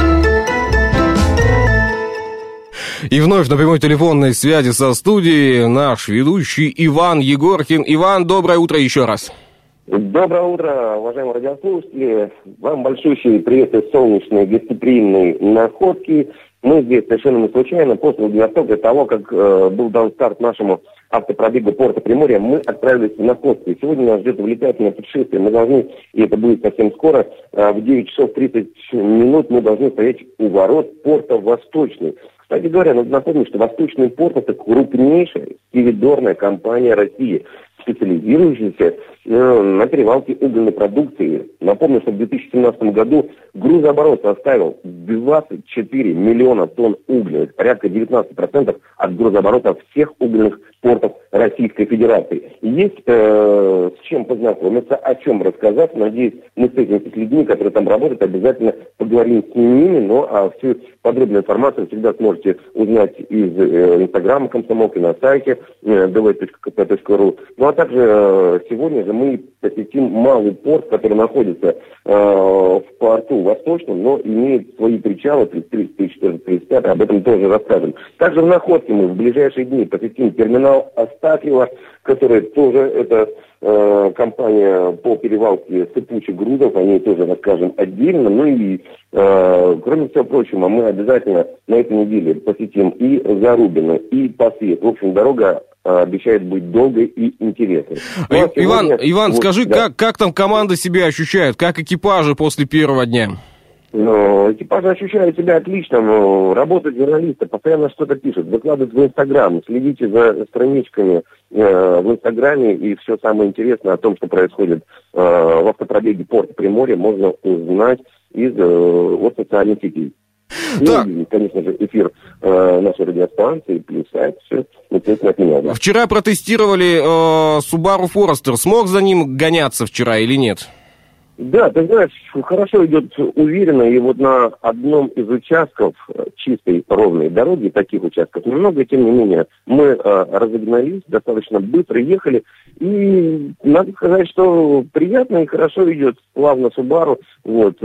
И вновь на прямой телефонной связи со студией наш ведущий Иван Егоркин. Иван, доброе утро еще раз. Доброе утро, уважаемые радиослушатели. Вам большущий привет из солнечной гостеприимной Находки. Мы здесь совершенно не случайно, после Владивостока, того, как э, был дан старт нашему автопробегу порта Приморья, мы отправились в Находку. И сегодня нас ждет увлекательное путешествие. Мы должны, и это будет совсем скоро, э, в девять часов тридцать минут мы должны стоять у ворот порта Восточный. Кстати говоря, надо напомнить, что Восточный порт – это крупнейшая стивидорная компания России, специализирующаяся э, на перевалке угольной продукции. Напомню, что в две тысячи семнадцатом году грузооборот составил двадцать четыре миллиона тонн угля. Это порядка девятнадцать процентов от грузооборота всех угольных портов Российской Федерации. Есть э, с чем познакомиться, о чем рассказать. Надеюсь, мы встретимся с людьми, которые там работают, обязательно поговорим с ними. Но а всю подробную информацию всегда сможете узнать из э, инстаграма комсомолки на сайте э, дэ вэ точка ка пэ точка ру. Ну а также э, сегодня же мы посетим малый порт, который находится э, в порту Восточном, но имеет свои причалы тридцать три, тридцать четыре, тридцать пять. Об этом тоже расскажем. Также в Находке мы в ближайшие дни посетим терминал Астафьева, который тоже это э, компания по перевалке сыпучих грузов, о ней тоже расскажем отдельно. Ну и э, кроме всего прочего, мы обязательно на этой неделе посетим и Зарубино, и Посвет. В общем, дорога обещает быть долгой и интересной. Ну, а Иван, сегодня... Иван, вот, скажи, да. как, как там команда себя ощущает? Как экипажи после первого дня? Ну, экипажи ощущают себя отлично, но работают журналисты, постоянно что-то пишут, выкладывают в Инстаграм, следите за страничками э, в Инстаграме, и все самое интересное о том, что происходит э, в автопробеге порта Приморья, можно узнать из э, вот социальных сетей. Так. Ну, и, конечно же, эфир э, нашей радиостанции, плюс сайт, все, естественно, от меня. Да. Вчера протестировали э, Subaru Forester, смог за ним гоняться вчера или нет? Да, ты знаешь, хорошо идет уверенно, и вот на одном из участков чистой ровной дороги, таких участков немного, тем не менее, мы э, разогнались, достаточно быстро ехали, и надо сказать, что приятно и хорошо идет плавно Subaru, вот,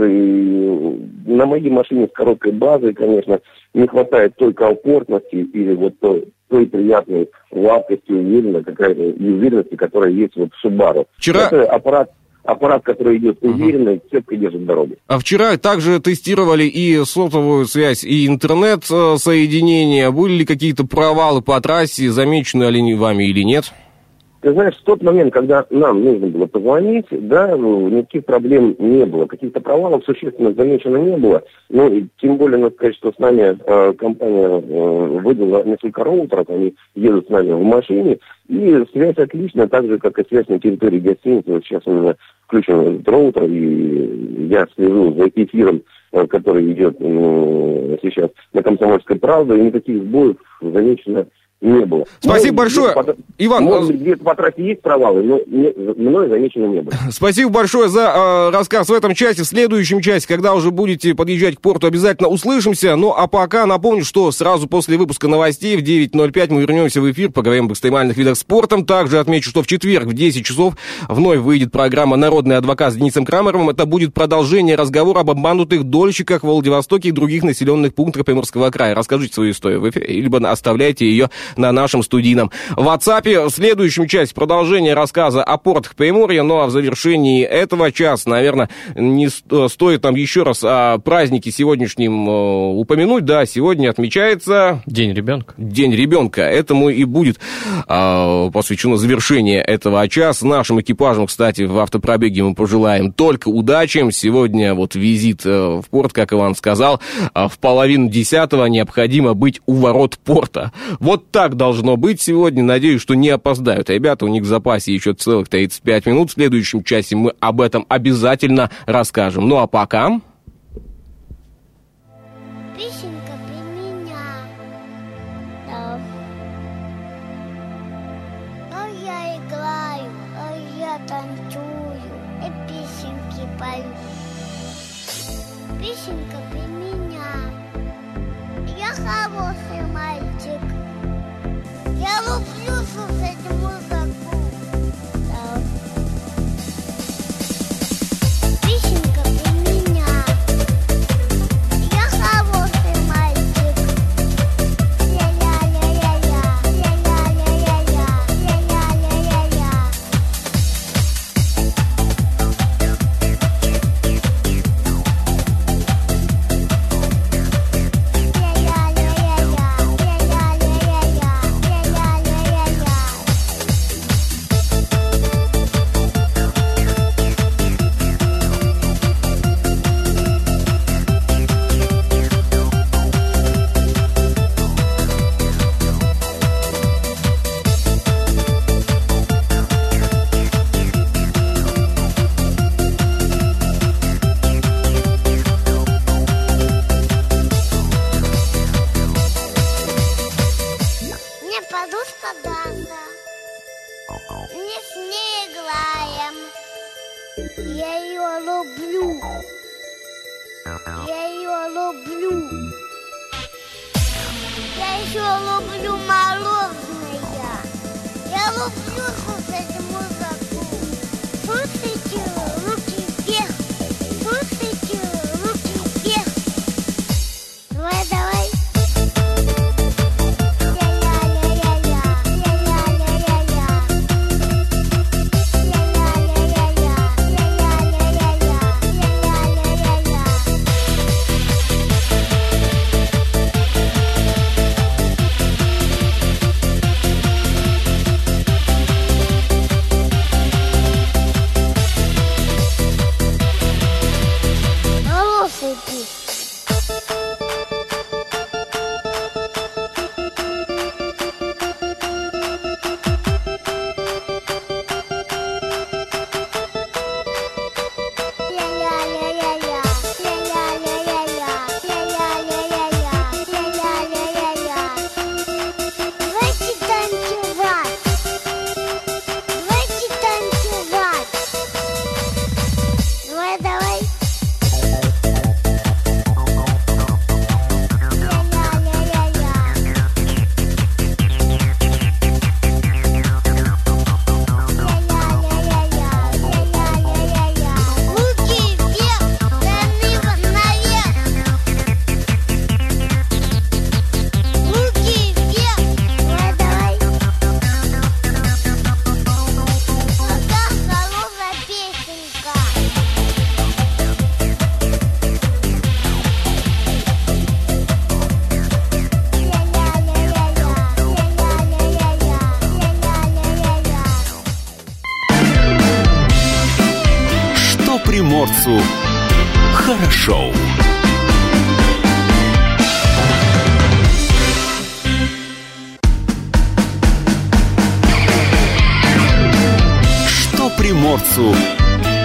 и на моей машине с короткой базой, конечно, не хватает той комфортности или вот той, той приятной лапкости, уверенности, какая-то уверенности, которая есть вот в Subaru. Вчера... Это аппарат Аппарат, который идет уверенно, uh-huh. цепко держит дороги. А вчера также тестировали и сотовую связь, и интернет-соединение. Были ли какие-то провалы по трассе, замечены ли вами или нет? Ты знаешь, в тот момент, когда нам нужно было позвонить, да, ну, никаких проблем не было. Каких-то провалов существенно замечено не было. Ну, и тем более, надо сказать, что с нами э, компания э, выдала несколько роутеров, они едут с нами в машине, и связь отличная, так же, как и связь на территории гостиницы. Вот сейчас у меня включен этот роутер, и я слежу за эфиром, э, который идет э, сейчас на «Комсомольской правде», и никаких сбоев замечено не было. Спасибо Ну, большое. где-то по- Иван, Может быть, где-то по трассе есть провалы, но не- мной замечено не было. спасибо большое за э, рассказ в этом часе. В следующем часе, когда уже будете подъезжать к порту, обязательно услышимся. Ну, а пока напомню, что сразу после выпуска новостей в девять ноль пять мы вернемся в эфир, поговорим об экстремальных видах спорта. Также отмечу, что в четверг в десять часов вновь выйдет программа «Народный адвокат» с Денисом Крамеровым. Это будет продолжение разговора об обманутых дольщиках в Владивостоке и других населенных пунктах Приморского края. Расскажите свою историю в эфире, либо оставляйте ее на нашем студийном WhatsApp. В следующем части продолжение рассказа о портах Приморья, ну а в завершении этого часа, наверное, не стоит нам еще раз о празднике сегодняшнем э, упомянуть. Да, сегодня отмечается... День ребенка. День ребенка. Этому и будет э, посвящено завершение этого часа. Нашим экипажам, кстати, в автопробеге мы пожелаем только удачи. Сегодня вот визит э, в порт, как Иван сказал, э, в половину десятого необходимо быть у ворот порта. Вот так должно быть сегодня. Надеюсь, что не опоздают ребята. У них в запасе еще целых тридцать пять минут. В следующем часе мы об этом обязательно расскажем. Ну а пока... Песенка про меня. Да. А я играю, а я танцую и песенки пою. Песенка про меня. Я хороший мальчик. Я люблю слушать музыку. Да. Песенка про меня. Я хороший мальчик. Ля-ля-ля-ля-ля, ля-ля-ля-ля-ля, ля-ля-ля-ля-ля. Мне подушка Даша. Мы с ней играем. Я ее люблю. Я ее люблю. Я еще люблю мороженое. Я люблю слушать музыку. Слушайте, руки вверх. Слушайте, руки вверх. Давай, давай. Хороший ты. Ля-ля-ля-ля-ля, ля-ля-ля-ля-ля, ля-ля-ля-ля-ля, ля-ля-ля-ля-ля. Давайте танцевать. Давайте танцевать. Давай, давай. Руки вверх, наверх, наверх. Руки вверх. Давай, давай. Какая хорошая песенка. Ля-ля-ля-ля-ля, ля-ля-ля-ля-ля, ля-ля-ля-ля-ля. Что приморцу хорошо. Что приморцу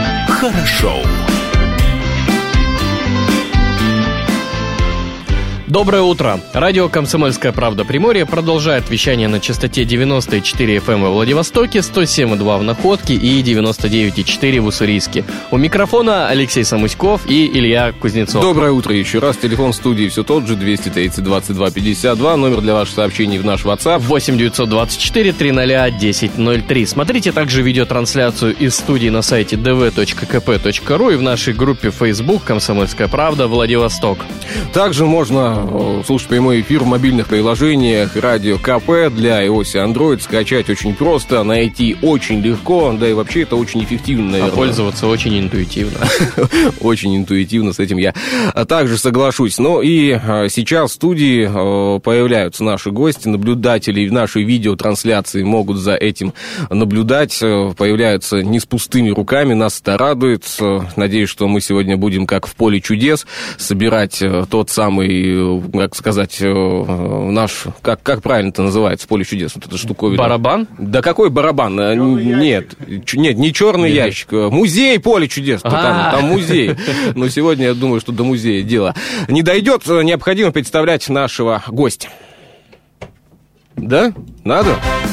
хорошо. Доброе утро. Радио «Комсомольская правда» Приморье продолжает вещание на частоте девяносто и четыре эф эм во Владивостоке, сто семь и два в Находке и девяносто девять и четыре в Уссурийске. У микрофона Алексей Самуськов и Илья Кузнецов. Доброе утро еще раз. Телефон студии все тот же, двести тридцать двадцать два пятьдесят два. Номер для ваших сообщений в наш WhatsApp восемь девятьсот двадцать четыре триста десять ноль три. Смотрите также видеотрансляцию из студии на сайте дэ вэ точка ка пэ точка ру и в нашей группе Facebook «Комсомольская правда» Владивосток. Также можно слушать прямой эфир в мобильных приложениях Радио КП для iOS и Android. Скачать очень просто, найти очень легко, да и вообще это очень эффективно, наверное. А пользоваться очень интуитивно. Очень интуитивно, с этим я также соглашусь. Ну и сейчас в студии появляются наши гости, наблюдатели в нашей видеотрансляции могут за этим наблюдать. Появляются не с пустыми руками, нас это радует. Надеюсь, что мы сегодня будем, как в поле чудес, собирать тот самый, как сказать, наш, как, как правильно это называется, поле чудес, вот эта штуковина. Барабан? Да какой барабан? Нет, нет, не черный нет. ящик. Музей поле чудес, там, там музей. Но сегодня я думаю, что до музея дело не дойдет. Необходимо представлять нашего гостя. Да? Надо?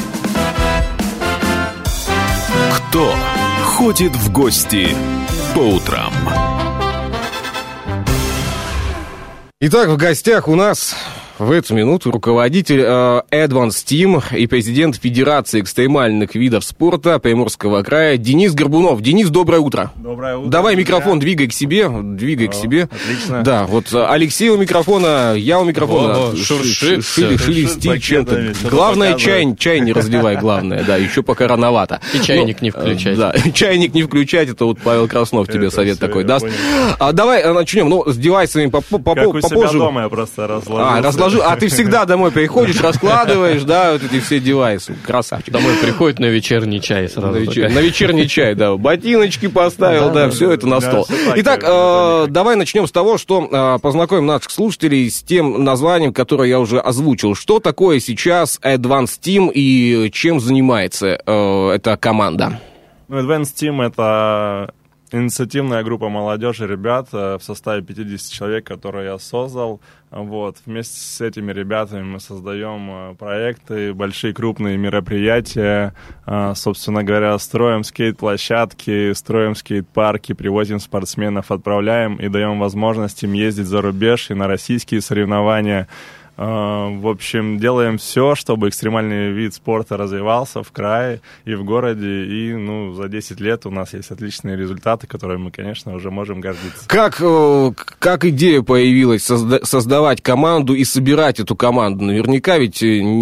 Кто ходит в гости по утрам? Итак, в гостях у нас в эту минуту руководитель э, Advanced Team и президент Федерации экстремальных видов спорта Приморского края Денис Горбунов. Денис, доброе утро. Доброе утро. Давай микрофон двигай к себе, двигай О, к себе. Отлично. Да, вот Алексей у микрофона, я у микрофона. О, шуршит, шили, шелести чем-то. Главное, чай, чай не разливай, главное, да, еще пока рановато. И чайник не включать. Да, чайник не включать, это вот Павел Краснов тебе совет такой даст. А давай начнем, ну, с девайсами попозже. Как у себя дома я просто разложил. А, разложил. А ты всегда домой приходишь, раскладываешь, да, вот эти все девайсы. Красавчик. Домой приходит на вечерний чай сразу. На, вечер... на вечерний чай, да. Ботиночки поставил, да, да, да все да, это на да, стол. Итак, э, давай начнем с того, что э, познакомим наших слушателей с тем названием, которое я уже озвучил. Что такое сейчас Advanced Team и чем занимается э, эта команда? Ну, Advanced Team — это инициативная группа молодежи, ребят в составе пятьдесят человек, которые я создал. Вот. Вместе с этими ребятами мы создаем проекты, большие крупные мероприятия. Собственно говоря, строим скейт-площадки, строим скейт-парки, привозим спортсменов, отправляем и даем возможность им ездить за рубеж и на российские соревнования. В общем, делаем все, чтобы экстремальный вид спорта развивался в крае и в городе. И, ну, за десять лет у нас есть отличные результаты, которыми мы, конечно, уже можем гордиться. Как, как идея появилась созда- создавать команду и собирать эту команду? Наверняка ведь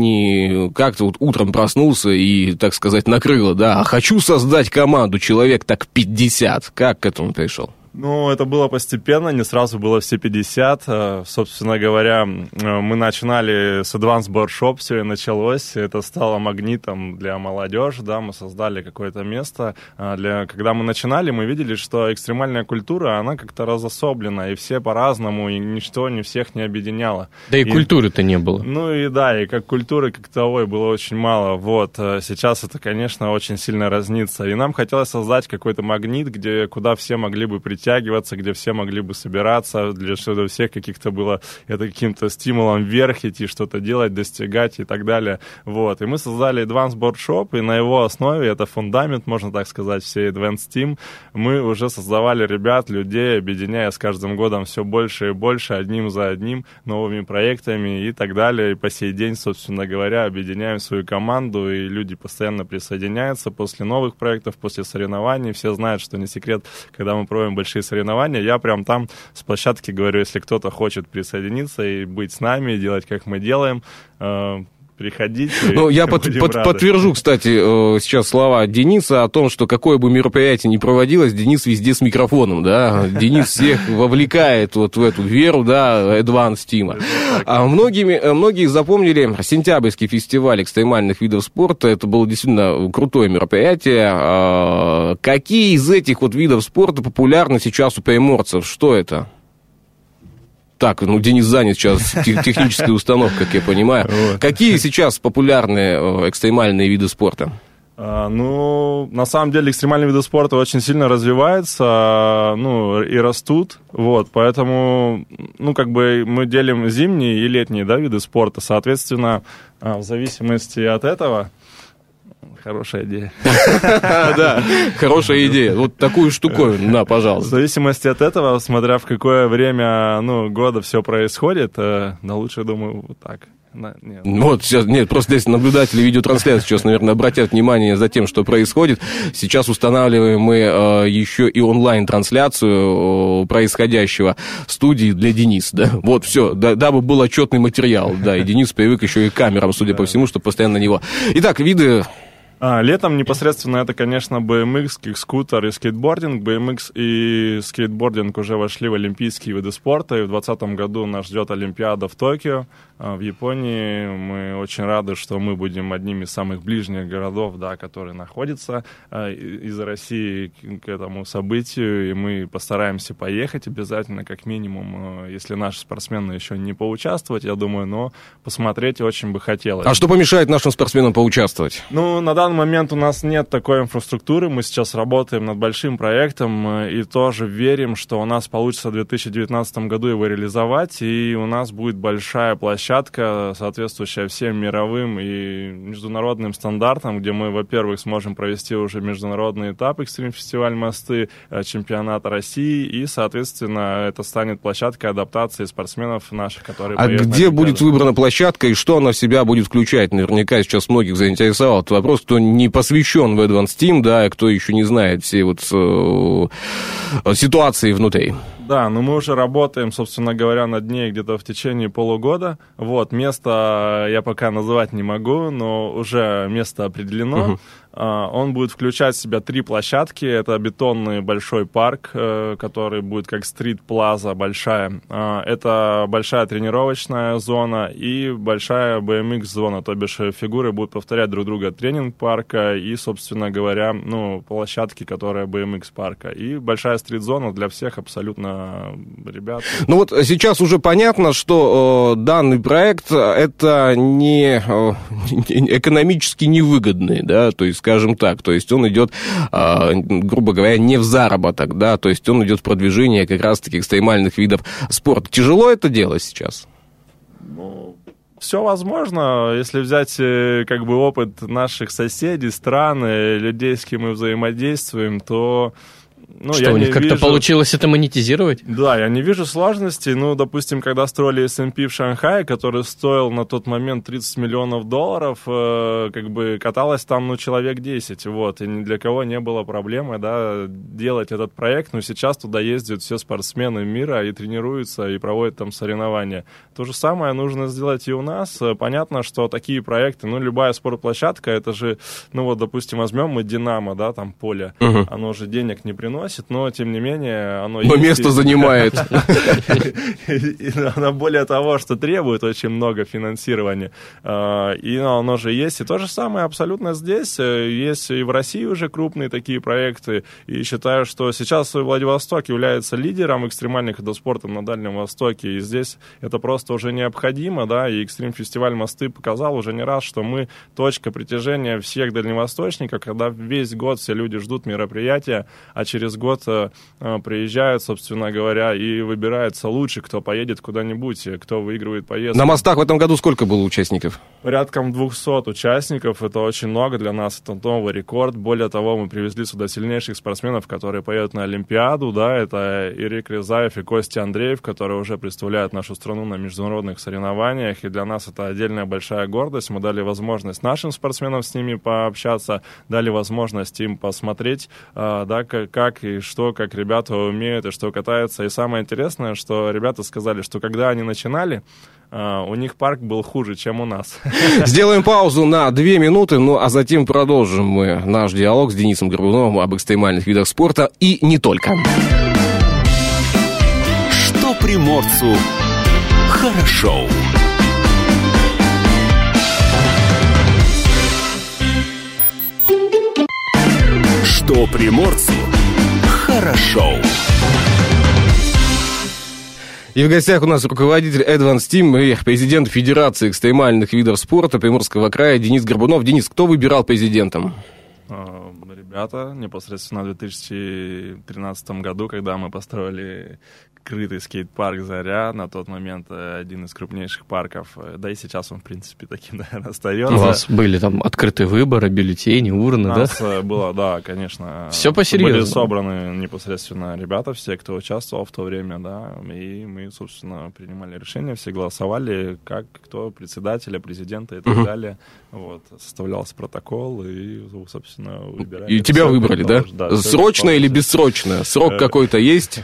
не как-то вот утром проснулся и, так сказать, накрыло, да? А хочу создать команду, человек так пятьдесят. Как к этому пришел? Ну, это было постепенно, не сразу было все пятьдесят. Собственно говоря, мы начинали с Advanced Board Shop, все и началось. Это стало магнитом для молодежи, да, мы создали какое-то место. Для... Когда мы начинали, мы видели, что экстремальная культура, она как-то разособлена, и все по-разному, и ничто не всех не объединяло. Да и, и... культуры-то не было. Ну и да, и как культуры как таковой было очень мало. Вот, сейчас это, конечно, очень сильно разнится. И нам хотелось создать какой-то магнит, где, куда все могли бы прийти, тягиваться, где все могли бы собираться, для чтобы у всех каких-то было это каким-то стимулом вверх идти, что-то делать, достигать и так далее. Вот. И мы создали Advanced Board Shop, и на его основе, это фундамент, можно так сказать, всей Advanced Team, мы уже создавали ребят, людей, объединяя с каждым годом все больше и больше, одним за одним, новыми проектами и так далее. И по сей день, собственно говоря, объединяем свою команду, и люди постоянно присоединяются после новых проектов, после соревнований. Все знают, что не секрет, когда мы проводим большие соревнования, я прям там с площадки говорю, если кто-то хочет присоединиться и быть с нами, и делать, как мы делаем, э, приходите. Ну, я под, под, подтвержу, кстати, сейчас слова Дениса о том, что какое бы мероприятие ни проводилось, Денис везде с микрофоном, да, Денис всех вовлекает вот в эту веру, да, Advanced Team. А многие, многие запомнили сентябрьский фестиваль экстремальных видов спорта, это было действительно крутое мероприятие. Какие из этих вот видов спорта популярны сейчас у приморцев? Что это? Так, ну, Денис занят сейчас технической установкой, как я понимаю. Вот. Какие сейчас популярные экстремальные виды спорта? А, ну, на самом деле экстремальные виды спорта очень сильно развиваются, ну, и растут, вот, поэтому, ну, как бы мы делим зимние и летние, да, виды спорта, соответственно, в зависимости от этого... Хорошая идея. Да, хорошая идея. Вот такую штуковину, на, пожалуйста. В зависимости от этого, смотря в какое время, ну, года все происходит, да лучше, думаю, вот так. Нет. Вот сейчас, нет, просто здесь наблюдатели видеотрансляции сейчас, наверное, обратят внимание за тем, что происходит. Сейчас устанавливаем мы э, еще и онлайн-трансляцию э, происходящего в студии для Дениса, да. Вот, все, да, дабы был отчетный материал, да, и Денис привык еще и к камерам, судя по всему, что постоянно на него. Итак, виды... А, летом непосредственно это, конечно, би эм икс, кикскутер и скейтбординг. би эм икс и скейтбординг уже вошли в олимпийские виды спорта, и в двадцатом году нас ждет Олимпиада в Токио, в Японии. Мы очень рады, что мы будем одним из самых ближних городов, да, которые находятся из России к этому событию, и мы постараемся поехать обязательно, как минимум, если наши спортсмены еще не поучаствовать, я думаю, но посмотреть очень бы хотелось. А что помешает нашим спортсменам поучаствовать? Ну, на данный момент у нас нет такой инфраструктуры, мы сейчас работаем над большим проектом и тоже верим, что у нас получится в две тысячи девятнадцатом году его реализовать, и у нас будет большая площадка, соответствующая всем мировым и международным стандартам, где мы, во-первых, сможем провести уже международный этап экстрим-фестиваль «Мосты», чемпионата России, и, соответственно, это станет площадкой адаптации спортсменов наших, которые а поедут на где Олимпиаду. Будет выбрана площадка и что она в себя будет включать? Наверняка сейчас многих заинтересовал этот вопрос, кто не посвящен в Advanced Team, да, и кто еще не знает все вот э, ситуации внутри. Да, но мы уже работаем, собственно говоря, над ней где-то в течение полугода. Вот, место я пока называть не могу, но уже место определено. Uh-huh. Он будет включать в себя три площадки. Это бетонный большой парк, который будет как стрит-плаза большая. Это большая тренировочная зона и большая би эм икс-зона, то бишь фигуры будут повторять друг друга тренинг-парка и, собственно говоря, ну, площадки, которые би эм икс-парка. И большая стрит-зона для всех абсолютно ребят. Ну вот сейчас уже понятно, что э, данный проект это не э, экономически невыгодный, да, то есть, скажем так, то есть он идет, э, грубо говоря, не в заработок, да, то есть он идет в продвижение как раз-таки экстремальных видов спорта. Тяжело это делать сейчас? Ну, все возможно, если взять как бы опыт наших соседей, стран, людей, с кем мы взаимодействуем, то... Ну, что, у них как-то вижу... получилось это монетизировать? Да, я не вижу сложностей. Ну, допустим, когда строили эс эм пи в Шанхае, который стоил на тот момент тридцать миллионов долларов, э, как бы каталось там, ну, человек десять, вот, и ни для кого не было проблемы, да, делать этот проект, но сейчас туда ездят все спортсмены мира и тренируются, и проводят там соревнования. То же самое нужно сделать и у нас. Понятно, что такие проекты, ну, любая спортплощадка, это же, ну, вот, допустим, возьмем мы «Динамо», да, там, поле, uh-huh. оно же денег не приносит, но, тем не менее, оно... Но место и... занимает. Оно более того, что требует очень много финансирования. И оно же есть. И то же самое абсолютно здесь. Есть и в России уже крупные такие проекты. И считаю, что сейчас Владивосток является лидером экстремальных видов спорта на Дальнем Востоке. И здесь это просто уже необходимо, да. И экстрим-фестиваль «Мосты» показал уже не раз, что мы точка притяжения всех дальневосточников, когда весь год все люди ждут мероприятия, а через год э, приезжают, собственно говоря, и выбирается лучше, кто поедет куда-нибудь, кто выигрывает поездку. На «Мостах» в этом году сколько было участников? Порядком двухсот участников. Это очень много для нас. Это новый рекорд. Более того, мы привезли сюда сильнейших спортсменов, которые поедут на Олимпиаду. Да, это Ирик Рязаев и Костя Андреев, которые уже представляют нашу страну на международных соревнованиях. И для нас это отдельная большая гордость. Мы дали возможность нашим спортсменам с ними пообщаться, дали возможность им посмотреть, э, да, как, как и что, как ребята умеют и что катаются. И самое интересное, что ребята сказали, что когда они начинали, Uh, у них парк был хуже, чем у нас. Сделаем паузу на две минуты, ну а затем продолжим мы наш диалог с Денисом Горбуновым об экстремальных видах спорта и не только. Что приморцу хорошо. Что приморцу хорошо. И в гостях у нас руководитель Advanced Team и президент Федерации экстремальных видов спорта Приморского края Денис Горбунов. Денис, кто выбирал президентом? Ребята, непосредственно в две тысячи тринадцатом году, когда мы построили крытый скейт-парк «Заря», на тот момент один из крупнейших парков, да и сейчас он, в принципе, таким, наверное, остается. У вас были там открытые выборы, бюллетени, урны, да? У нас было, да, конечно. Все по-серьезному. Были собраны непосредственно ребята, все, кто участвовал в то время, да, и мы, собственно, принимали решения, все голосовали, как, кто, председателя, президента и так uh-huh. далее. Вот, составлялся протокол, и, собственно, выбирали. И тебя выбрали, да? да? Срочно или бессрочно? Срок какой-то есть?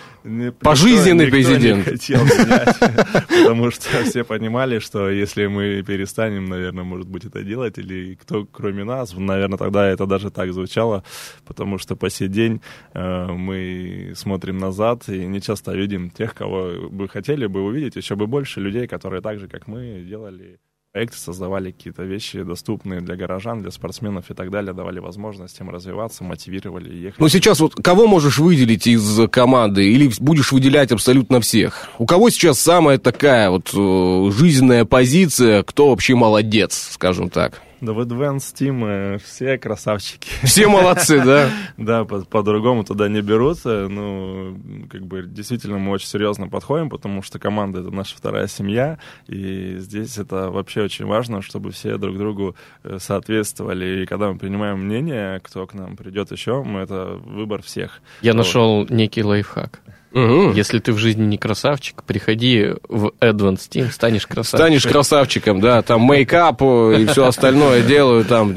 Пожизненный никто, президент. Никто не хотел менять, потому что все понимали, что если мы перестанем, наверное, может быть, это делать, или кто, кроме нас, наверное, тогда это даже так звучало, потому что по сей день э, мы смотрим назад и не часто видим тех, кого бы хотели бы увидеть, еще бы больше людей, которые так же, как мы, делали проекты, создавали какие-то вещи, доступные для горожан, для спортсменов и так далее, давали возможность им развиваться, мотивировали и ехать. Ну, сейчас вот кого можешь выделить из команды или будешь выделять абсолютно всех? У кого сейчас самая такая вот жизненная позиция, кто вообще молодец, скажем так? Да в Advanced Team все красавчики. Все молодцы, да? Да, по- по-другому туда не берутся. Ну, как бы действительно мы очень серьезно подходим, потому что команда — это наша вторая семья, и здесь это вообще очень важно, чтобы все друг другу соответствовали. И когда мы принимаем мнение, кто к нам придет еще, мы это выбор всех. Я вот. нашел некий лайфхак. Угу. Если ты в жизни не красавчик, приходи в Advanced Team, станешь красавчиком. Станешь красавчиком, да, там мейкап и все остальное делают, там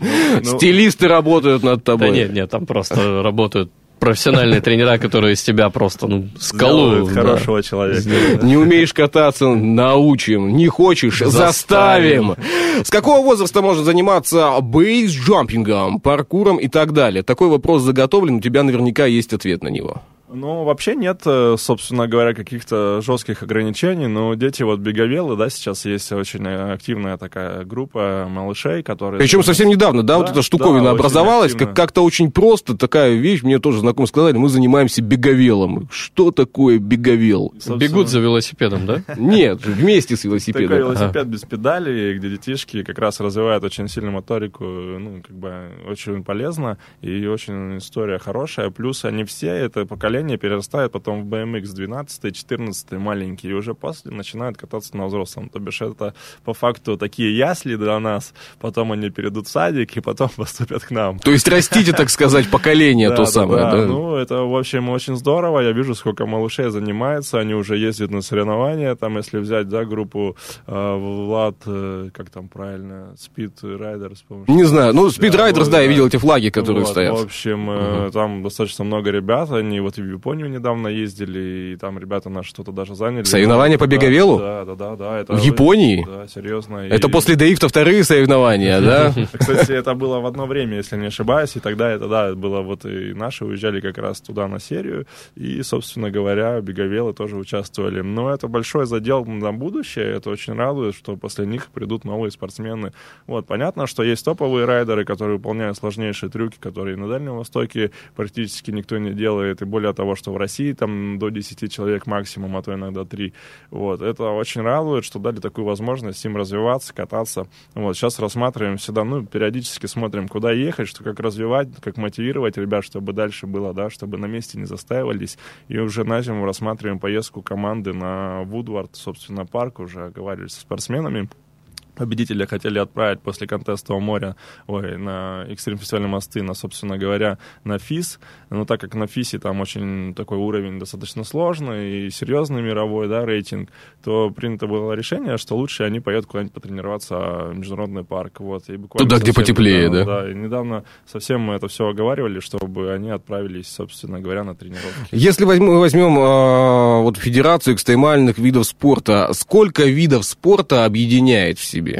стилисты работают над тобой. Да нет, нет, там просто работают профессиональные тренера, которые из тебя просто, ну, скалу. Хорошего да. человека. Не умеешь кататься, научим. Не хочешь, заставим. заставим. С какого возраста можно заниматься бейсджампингом, паркуром и так далее? Такой вопрос заготовлен, у тебя наверняка есть ответ на него. Ну, вообще нет, собственно говоря, каких-то жестких ограничений, но дети вот беговелы, да, сейчас есть очень активная такая группа малышей, которые... Причем совсем недавно, да, да вот эта штуковина да, образовалась, как- как-то очень просто, такая вещь, мне тоже знакомые сказали, мы занимаемся беговелом. Что такое беговел? Собственно... Бегут за велосипедом, да? Нет, вместе с велосипедом. Такой велосипед без педалей, где детишки как раз развивают очень сильно моторику, ну, как бы очень полезно, и очень история хорошая, плюс они все, это поколение, перерастают потом в би эм икс двенадцать, четырнадцать маленькие, и уже после начинают кататься на взрослом. То бишь это по факту такие ясли для нас, потом они перейдут в садик, и потом поступят к нам. То есть растите, так сказать, поколение то самое, да? Ну, это, в общем, очень здорово. Я вижу, сколько малышей занимается, они уже ездят на соревнования, там, если взять, да, группу Влад, как там правильно, Speed Riders, по-моему. Не знаю, ну, Speed Riders, да, я видел эти флаги, которые стоят. В общем, там достаточно много ребят, они вот в Японию недавно ездили, и там ребята наши что-то даже заняли. Соревнования по беговелу? Да, да, да, да. Это, в Японии? Да, серьезно. Это и... после дрифта вторые соревнования, да? Кстати, это было в одно время, если не ошибаюсь, и тогда это, да, было вот и наши уезжали как раз туда на серию, и, собственно говоря, беговелы тоже участвовали. Но это большой задел на будущее, это очень радует, что после них придут новые спортсмены. Вот, понятно, что есть топовые райдеры, которые выполняют сложнейшие трюки, которые на Дальнем Востоке практически никто не делает, и более того, что в России там до десяти человек максимум, а то иногда три. Вот. Это очень радует, что дали такую возможность им развиваться, кататься. Вот. Сейчас рассматриваем всегда, ну, периодически смотрим, куда ехать, что как развивать, как мотивировать ребят, чтобы дальше было, да, чтобы на месте не застаивались. И уже на зиму рассматриваем поездку команды на Вудвард, собственно, парк, уже говорили со спортсменами. Победителя хотели отправить после контеста у моря, ой, на экстрим-фестивальные мосты, на, собственно говоря, на ФИС. Но так как на ФИСе там очень такой уровень достаточно сложный и серьезный мировой, да, рейтинг, то принято было решение, что лучше они поедут куда-нибудь потренироваться в международный парк. Вот, и туда, где потеплее, недавно, да? Да, и недавно совсем мы это все оговаривали, чтобы они отправились, собственно говоря, на тренировки. Если мы возьмем э, вот Федерацию экстремальных видов спорта, сколько видов спорта объединяет в себе?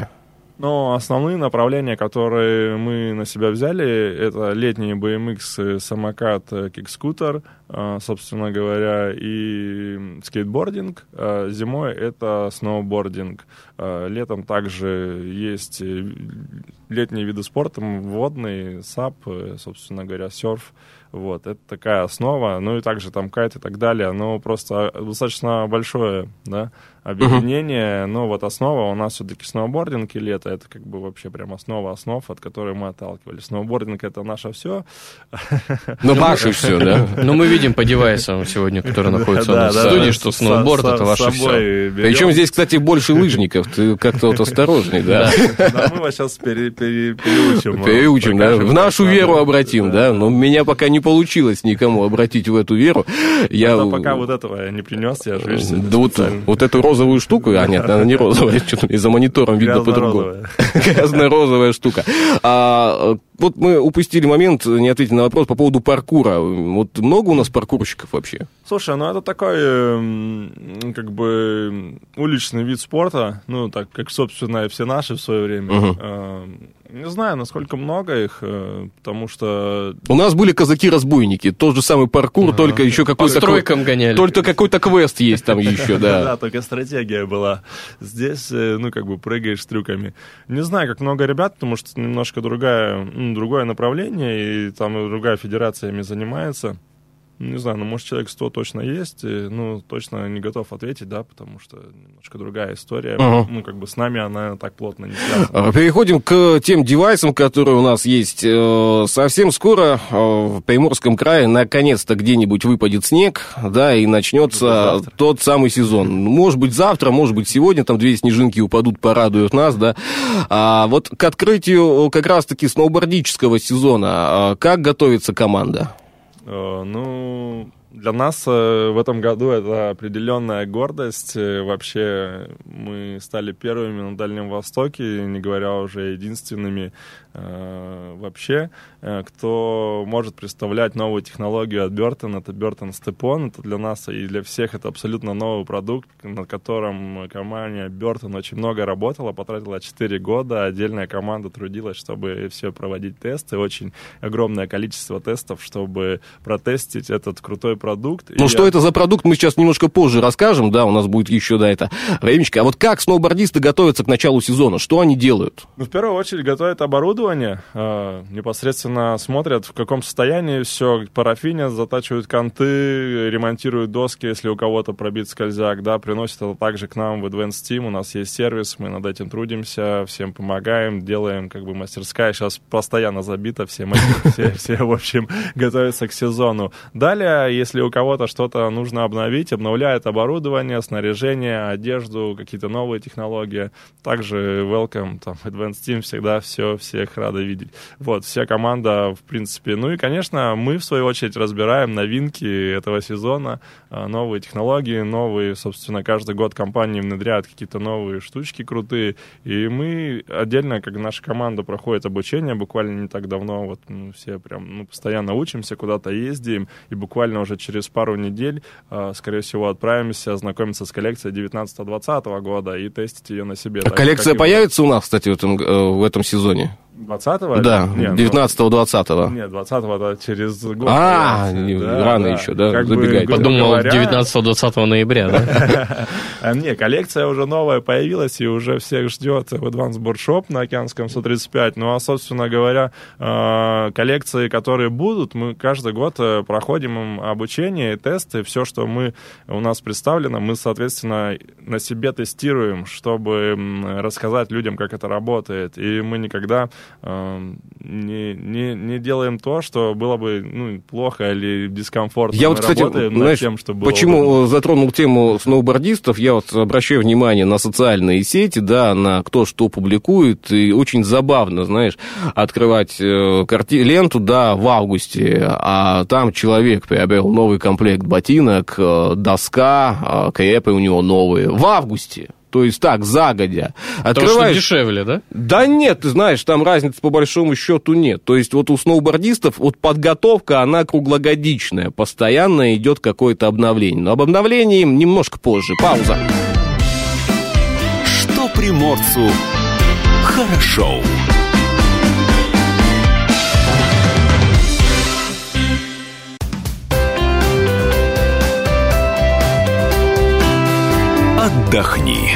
Но основные направления, которые мы на себя взяли, это летний би эм икс, самокат, кикскутер, собственно говоря, и скейтбординг. Зимой это сноубординг. Летом также есть летние виды спорта, водный, сап, собственно говоря, серф. Вот, это такая основа, ну и также там кайт и так далее, но просто достаточно большое, да, объединение, uh-huh. но вот основа у нас все-таки сноубординг и лето, это как бы вообще прям основа основ, от которой мы отталкивались. Сноубординг — это наше все. Ну, ваше все, да? Ну, мы видим по девайсам сегодня, которые находятся у нас в студии, что сноуборд — это ваше все. Причем здесь, кстати, больше лыжников, ты как-то вот осторожней, да? Да, мы вас сейчас переучим. Переучим, да, в нашу веру обратим, да, но меня пока не получилось никому обратить в эту веру. Я пока вот этого я не принес, я же да вот, вот эту розовую штуку, а нет, она не розовая, что-то и за монитором видно по-другому. Грязно-розовая штука. А, вот мы упустили момент, не ответили на вопрос по поводу паркура. Вот много у нас паркурщиков вообще? Слушай, ну это такой, как бы, уличный вид спорта, ну, так, как, собственно, и все наши в свое время. Uh-huh. Не знаю, насколько много их, потому что... У нас были казаки-разбойники, тот же самый паркур, uh-huh. только еще какой-то... По стройкам гоняли. Только какой-то квест есть там еще, да. Да, только стратегия была. Здесь, ну, как бы, прыгаешь с трюками. Не знаю, как много ребят, потому что немножко другая, другое направление, и там другая федерация ими занимается. Не знаю, ну, может, человек сто точно есть, ну, точно не готов ответить, да, потому что немножко другая история, uh-huh. ну, как бы с нами она так плотно не связана. Переходим к тем девайсам, которые у нас есть. Совсем скоро в Приморском крае наконец-то где-нибудь выпадет снег, да, и начнется тот самый сезон. Может быть, завтра, может быть, сегодня, там две снежинки упадут, порадуют нас, да. А вот к открытию как раз-таки сноубордического сезона как готовится команда? Ну, для нас в этом году это определенная гордость. Вообще мы стали первыми на Дальнем Востоке, не говоря уже единственными вообще, кто может представлять новую технологию от Burton. Это Burton Step-On. Это для нас и для всех это абсолютно новый продукт, над которым компания Burton очень много работала, потратила четыре года. Отдельная команда трудилась, чтобы все проводить тесты. Очень огромное количество тестов, чтобы протестить этот крутой продукт. Ну, и что я... это за продукт, мы сейчас немножко позже расскажем, да, у нас будет еще, да, это времечко. А вот как сноубордисты готовятся к началу сезона? Что они делают? Ну, в первую очередь готовят оборудование, э, непосредственно смотрят, в каком состоянии все, парафинят, затачивают канты, ремонтируют доски, если у кого-то пробит скользяк, да, приносят это также к нам в Advanced Team, у нас есть сервис, мы над этим трудимся, всем помогаем, делаем, как бы, мастерская, сейчас постоянно забита, все, все, все, в общем, готовятся к сезону. Далее, если у кого-то что-то нужно обновить, обновляют оборудование, снаряжение, одежду, какие-то новые технологии, также welcome, там, Advanced Team, всегда все, всех рады видеть. Вот, вся команда, в принципе. Ну и, конечно, мы, в свою очередь, разбираем новинки этого сезона, новые технологии, новые, собственно, каждый год компании внедряют какие-то новые штучки крутые, и мы отдельно, как наша команда проходит обучение, буквально не так давно, вот мы все прям, ну, постоянно учимся, куда-то ездим, и буквально уже через пару недель, скорее всего, отправимся знакомиться с коллекцией девятнадцатого-двадцатого года и тестить ее на себе. А коллекция появится у нас, кстати, в этом, в этом сезоне? двадцатого? Да, девятнадцатого-двадцатого. Нет, двадцатого это через год. А, да, рано да. еще, да, как забегать. Бы, Подумал, говоря... девятнадцатого-двадцатого ноября, да? Не, коллекция уже новая появилась, и уже всех ждет в Advanced Board Shop на Океанском сто тридцать пять. Ну, а, собственно говоря, коллекции, которые будут, мы каждый год проходим им обучение, тесты, все, что мы, у нас представлено, мы, соответственно, на себе тестируем, чтобы рассказать людям, как это работает. И мы никогда Не, не, не делаем то, что было бы, ну, плохо или дискомфортно. Я вот, кстати, знаешь, тем, что было почему бы... затронул тему сноубордистов, я вот обращаю внимание на социальные сети, да, на кто что публикует, и очень забавно, знаешь, открывать э, карти... ленту, да, в августе, а там человек приобрел новый комплект ботинок, э, доска, э, крепы у него новые в августе. То есть так, загодя. Открываешь... Потому что дешевле, да? Да нет, ты знаешь, там разницы по большому счету нет. То есть вот у сноубордистов вот подготовка, она круглогодичная. Постоянно идет какое-то обновление. Но об обновлении немножко позже. Пауза. Что приморцу хорошо. Отдохни.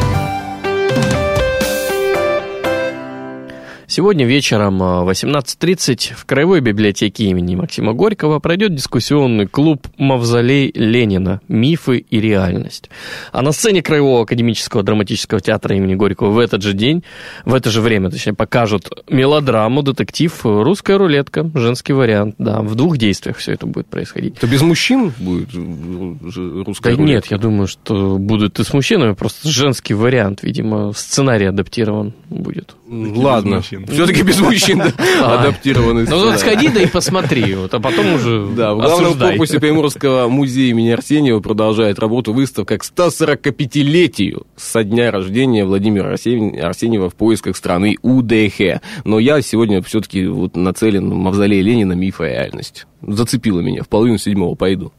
Сегодня вечером в восемнадцать тридцать в Краевой библиотеке имени Максима Горького пройдет дискуссионный клуб «Мавзолей Ленина. Мифы и реальность». А на сцене Краевого академического драматического театра имени Горького в этот же день, в это же время, точнее, покажут мелодраму, детектив «Русская рулетка», женский вариант, да, в двух действиях все это будет происходить. Это без мужчин будет русская да рулетка? Нет, я думаю, что будут и с мужчинами, просто женский вариант, видимо, сценарий адаптирован будет. Ладно. Все-таки без мужчин адаптированный. Ну вот сходи, да и посмотри, вот, а потом уже Да, в главном корпусе Приморского музея имени Арсеньева продолжает работу выставка к сто сорокапятилетию со дня рождения Владимира Арсеньева в поисках страны УДХ. Но я сегодня все-таки вот нацелен на мавзолей Ленина, миф и реальность. Зацепило меня, в половину седьмого пойду.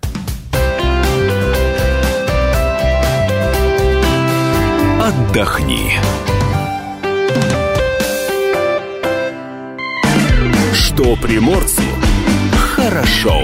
Отдохни. Что приморцу хорошо.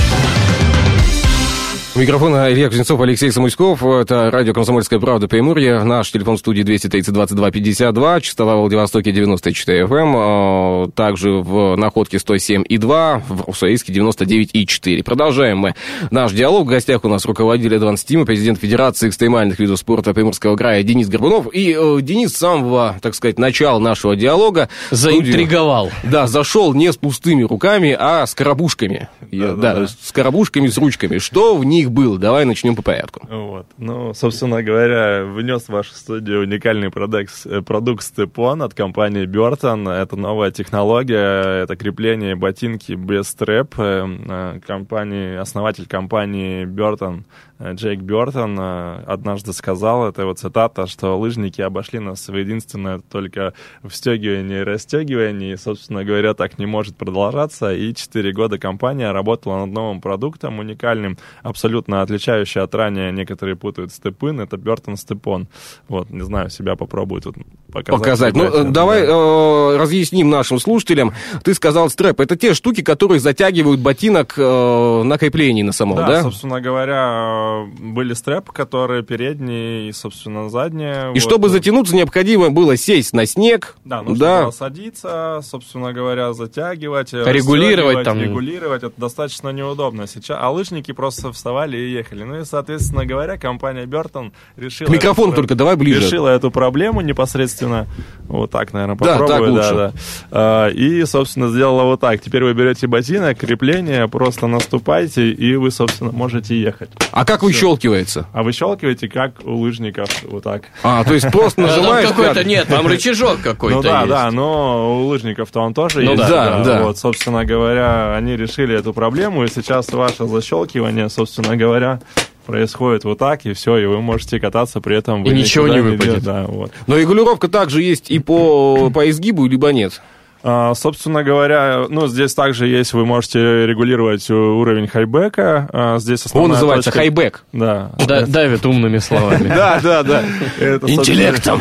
У микрофона Илья Кузнецов, Алексей Самуськов. Это радио «Комсомольская правда» Приморье. Наш телефон в студии двести тридцать двадцать два пятьдесят два. Частота в Владивостоке девяносто четыре эф эм. Также в Находке сто семь и два. В Уссурийске девяносто девять и четыре. Продолжаем мы наш диалог. В гостях у нас руководитель Advanced Team, президент Федерации экстремальных видов спорта Приморского края Денис Горбунов. И э, Денис с самого, так сказать, начала нашего диалога заинтриговал. Студию, да, зашел не с пустыми руками, а с коробушками. Да, да, да, с коробушками, с ручками. Что в них был. Давай начнем по порядку. Вот. Ну, собственно говоря, внес в вашу студию уникальный продукт, продукт Степон от компании Burton. Это новая технология, это крепление ботинки без стрэп. Компания, основатель компании Burton, Джейк Бёртон, однажды сказал, это его цитата, что лыжники обошли нас в единственное только встегивание и расстегивание, и, собственно говоря, так не может продолжаться. И четыре года компания работала над новым продуктом, уникальным, абсолютно отличающий от ранее, некоторые путают степын, это Бёртон Степон. Вот, не знаю, себя попробуют вот показать. Показать. Ну, да. Давай э, разъясним нашим слушателям. Ты сказал стрэп. Это те штуки, которые затягивают ботинок э, на креплении на самом, да? Да, собственно говоря, были стрэпы, которые передние и, собственно, задние. И вот. чтобы затянуться, необходимо было сесть на снег. Да, нужно да. было садиться, собственно говоря, затягивать, регулировать там. Регулировать. Это достаточно неудобно сейчас. А лыжники просто вставали и ехали. Ну и, соответственно говоря, компания Burton решила... Микрофон эту, только давай ближе. Решила эту проблему непосредственно. Вот так, наверное, да, попробую. Так лучше. Да, да. И, собственно, сделала вот так. Теперь вы берете ботинок, крепление, просто наступайте, и вы, собственно, можете ехать. А как Все. выщелкивается? А выщелкиваете, как у лыжников, вот так. А, то есть просто нажимаешь... Там какой-то нет, там рычажок какой-то Ну да, есть. да, но у лыжников-то он тоже ну, есть. Да, да. Вот, собственно говоря, они решили эту проблему, и сейчас ваше защелкивание, собственно говоря, происходит вот так, и все, и вы можете кататься, при этом вы и ничего не выпадет. Да, вот. Но регулировка также есть и по, по изгибу, либо нет? А, собственно говоря, ну, здесь также есть, вы можете регулировать уровень хайбека. А, здесь Он называется точка... хайбек. Да. Давит умными словами. Да, да, да. Интеллектом.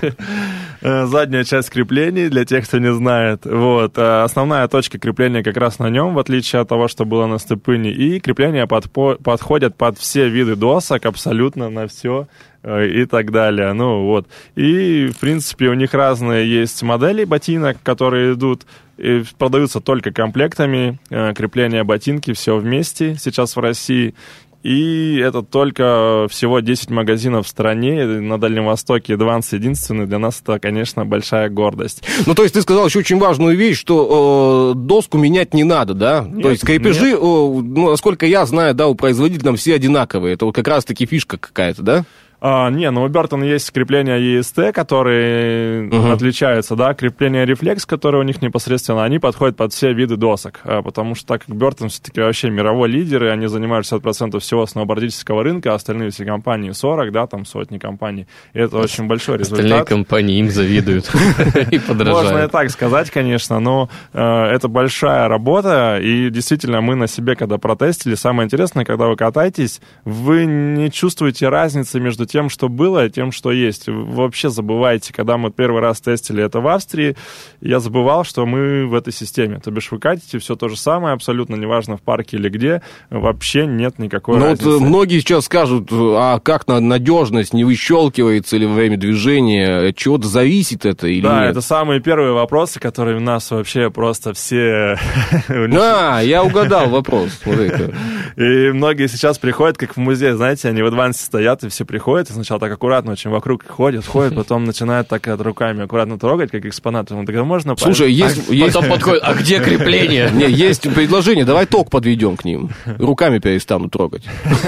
Задняя часть креплений, для тех, кто не знает. Вот. Основная точка крепления как раз на нем, в отличие от того, что было на степыне. И крепления подпо- подходят под все виды досок, абсолютно на все и так далее. Ну вот. И, в принципе, у них разные есть модели ботинок, которые идут, и продаются только комплектами. Крепления ботинки, все вместе сейчас в России. И это только всего десять магазинов в стране, на Дальнем Востоке Advanced единственный. Для нас это, конечно, большая гордость. Ну, то есть ты сказал еще очень важную вещь, что э, доску менять не надо, да? Нет, то есть крепежи, э, ну, насколько я знаю, да, у производителей там все одинаковые. Это вот как раз-таки фишка какая-то, да? А, не, ну у Burton есть крепления и эс ти, которые uh-huh. отличаются, да, крепления Reflex, которые у них непосредственно, они подходят под все виды досок, а, потому что так как Burton все-таки вообще мировой лидер, и они занимают шестьдесят процентов всего сноубордического рынка, а остальные все компании сорок, да, там сотни компаний, и это очень большой результат. Остальные компании им завидуют и подражают. Можно и так сказать, конечно, но э, это большая работа, и действительно мы на себе, когда протестили, самое интересное, когда вы катаетесь, вы не чувствуете разницы между тем, тем, что было, тем, что есть. Вы вообще забывайте, когда мы первый раз тестили это в Австрии, я забывал, что мы в этой системе. То бишь вы катите все то же самое, абсолютно неважно в парке или где, вообще нет никакой Но разницы. вот многие сейчас скажут, а как надежность не выщелкивается или во время движения, от чего-то зависит это или да, нет? это самые первые вопросы, которые у нас вообще просто все... А, я угадал вопрос. И многие сейчас приходят, как в музей, знаете, они в адвансе стоят, и все приходят, и сначала так аккуратно очень вокруг ходят, ходят, потом начинают так руками аккуратно трогать, как экспонаты. Ну, тогда можно... Слушай, есть... Потом подходит, а где крепление? Не, есть предложение, давай ток подведем к ним. Руками перестанут трогать.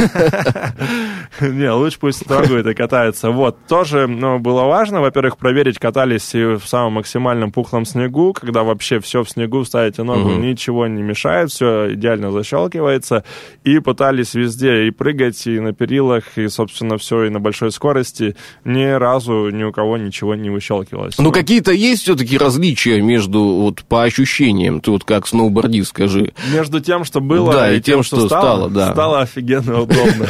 Не, лучше пусть трогают и катаются. Вот, тоже ну, было важно, во-первых, проверить, катались и в самом максимальном пухлом снегу, когда вообще все в снегу, ставите ногу, угу. ничего не мешает, все идеально защелкивается, и пытались везде и прыгать, и на перилах, и, собственно, все, и на большой скорости. Ни разу ни у кого ничего не выщелкивалось. Ну, ну, какие-то есть все-таки различия между, вот, по ощущениям, ты вот как сноубордист, скажи. Между тем, что было, да, и, и тем, что, что стало, стало, да. Стало офигенно удобно.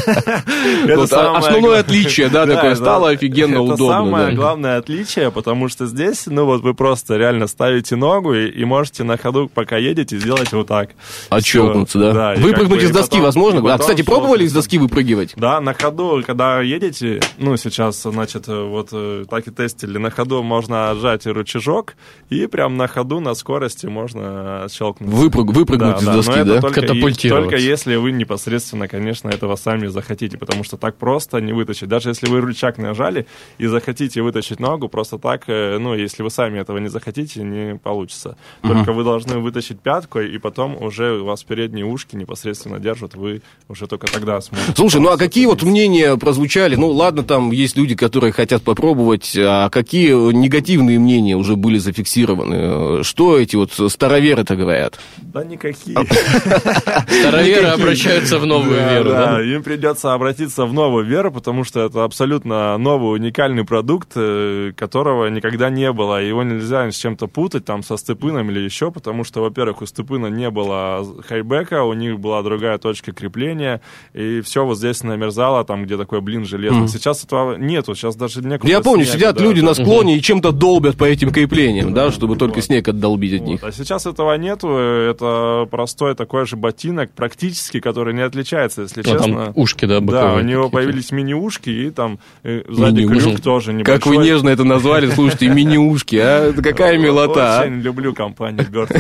Основное отличие, да, такое, стало офигенно удобно. Это самое главное отличие, потому что здесь, ну вот вы просто реально ставите ногу и можете на ходу, пока едете, сделать вот так. Отщелкнуться, да? Выпрыгнуть из доски возможно? А, кстати, пробовали из доски выпрыгивать? Да, на ходу, когда едете, ну, сейчас, значит, вот так и тестили, на ходу можно отжать рычажок, и прям на ходу, на скорости можно щелкнуть. Выпрыгнуть из доски, да? Катапультировать. Только если вы непосредственно, конечно, этого сами захотите, потому что так просто не вытащить. Даже если вы рычаг нажали и захотите вытащить ногу, просто так, ну, если вы сами этого не захотите, не получится. Только uh-huh. вы должны вытащить пятку, и потом уже у вас передние ушки непосредственно держат, вы уже только тогда сможете. Слушай, ну а какие вот мнения прозвучали? Ну, ладно, там есть люди, которые хотят попробовать, а какие негативные мнения уже были зафиксированы? Что эти вот староверы-то говорят? Да никакие. Староверы обращаются в новую веру, да? Да, им придется обратиться в новую веру, потому что это абсолютно новый уникальный продукт, которого никогда не было. Его нельзя с чем-то путать, там, со степыном или еще, потому что, во-первых, у степына не было хайбека, у них была другая точка крепления, и все вот здесь намерзало, там, где такой блин железный. Mm. Сейчас этого нету, сейчас даже некуда. Я помню, снега, сидят да, люди да. на склоне mm-hmm. и чем-то долбят по этим креплениям, да, чтобы вот. только снег отдолбить от вот. них. А сейчас этого нету, это простой такой же ботинок, практически, который не отличается, если ну, честно. Там ушки, да, боковые. Да, у него появились мини-ушки, и там э, сзади мини-ушки. крюк тоже небольшой. Как вы нежно это назвали, слушайте, мини-ушки, а? Это какая милота, Очень люблю компанию Гортек.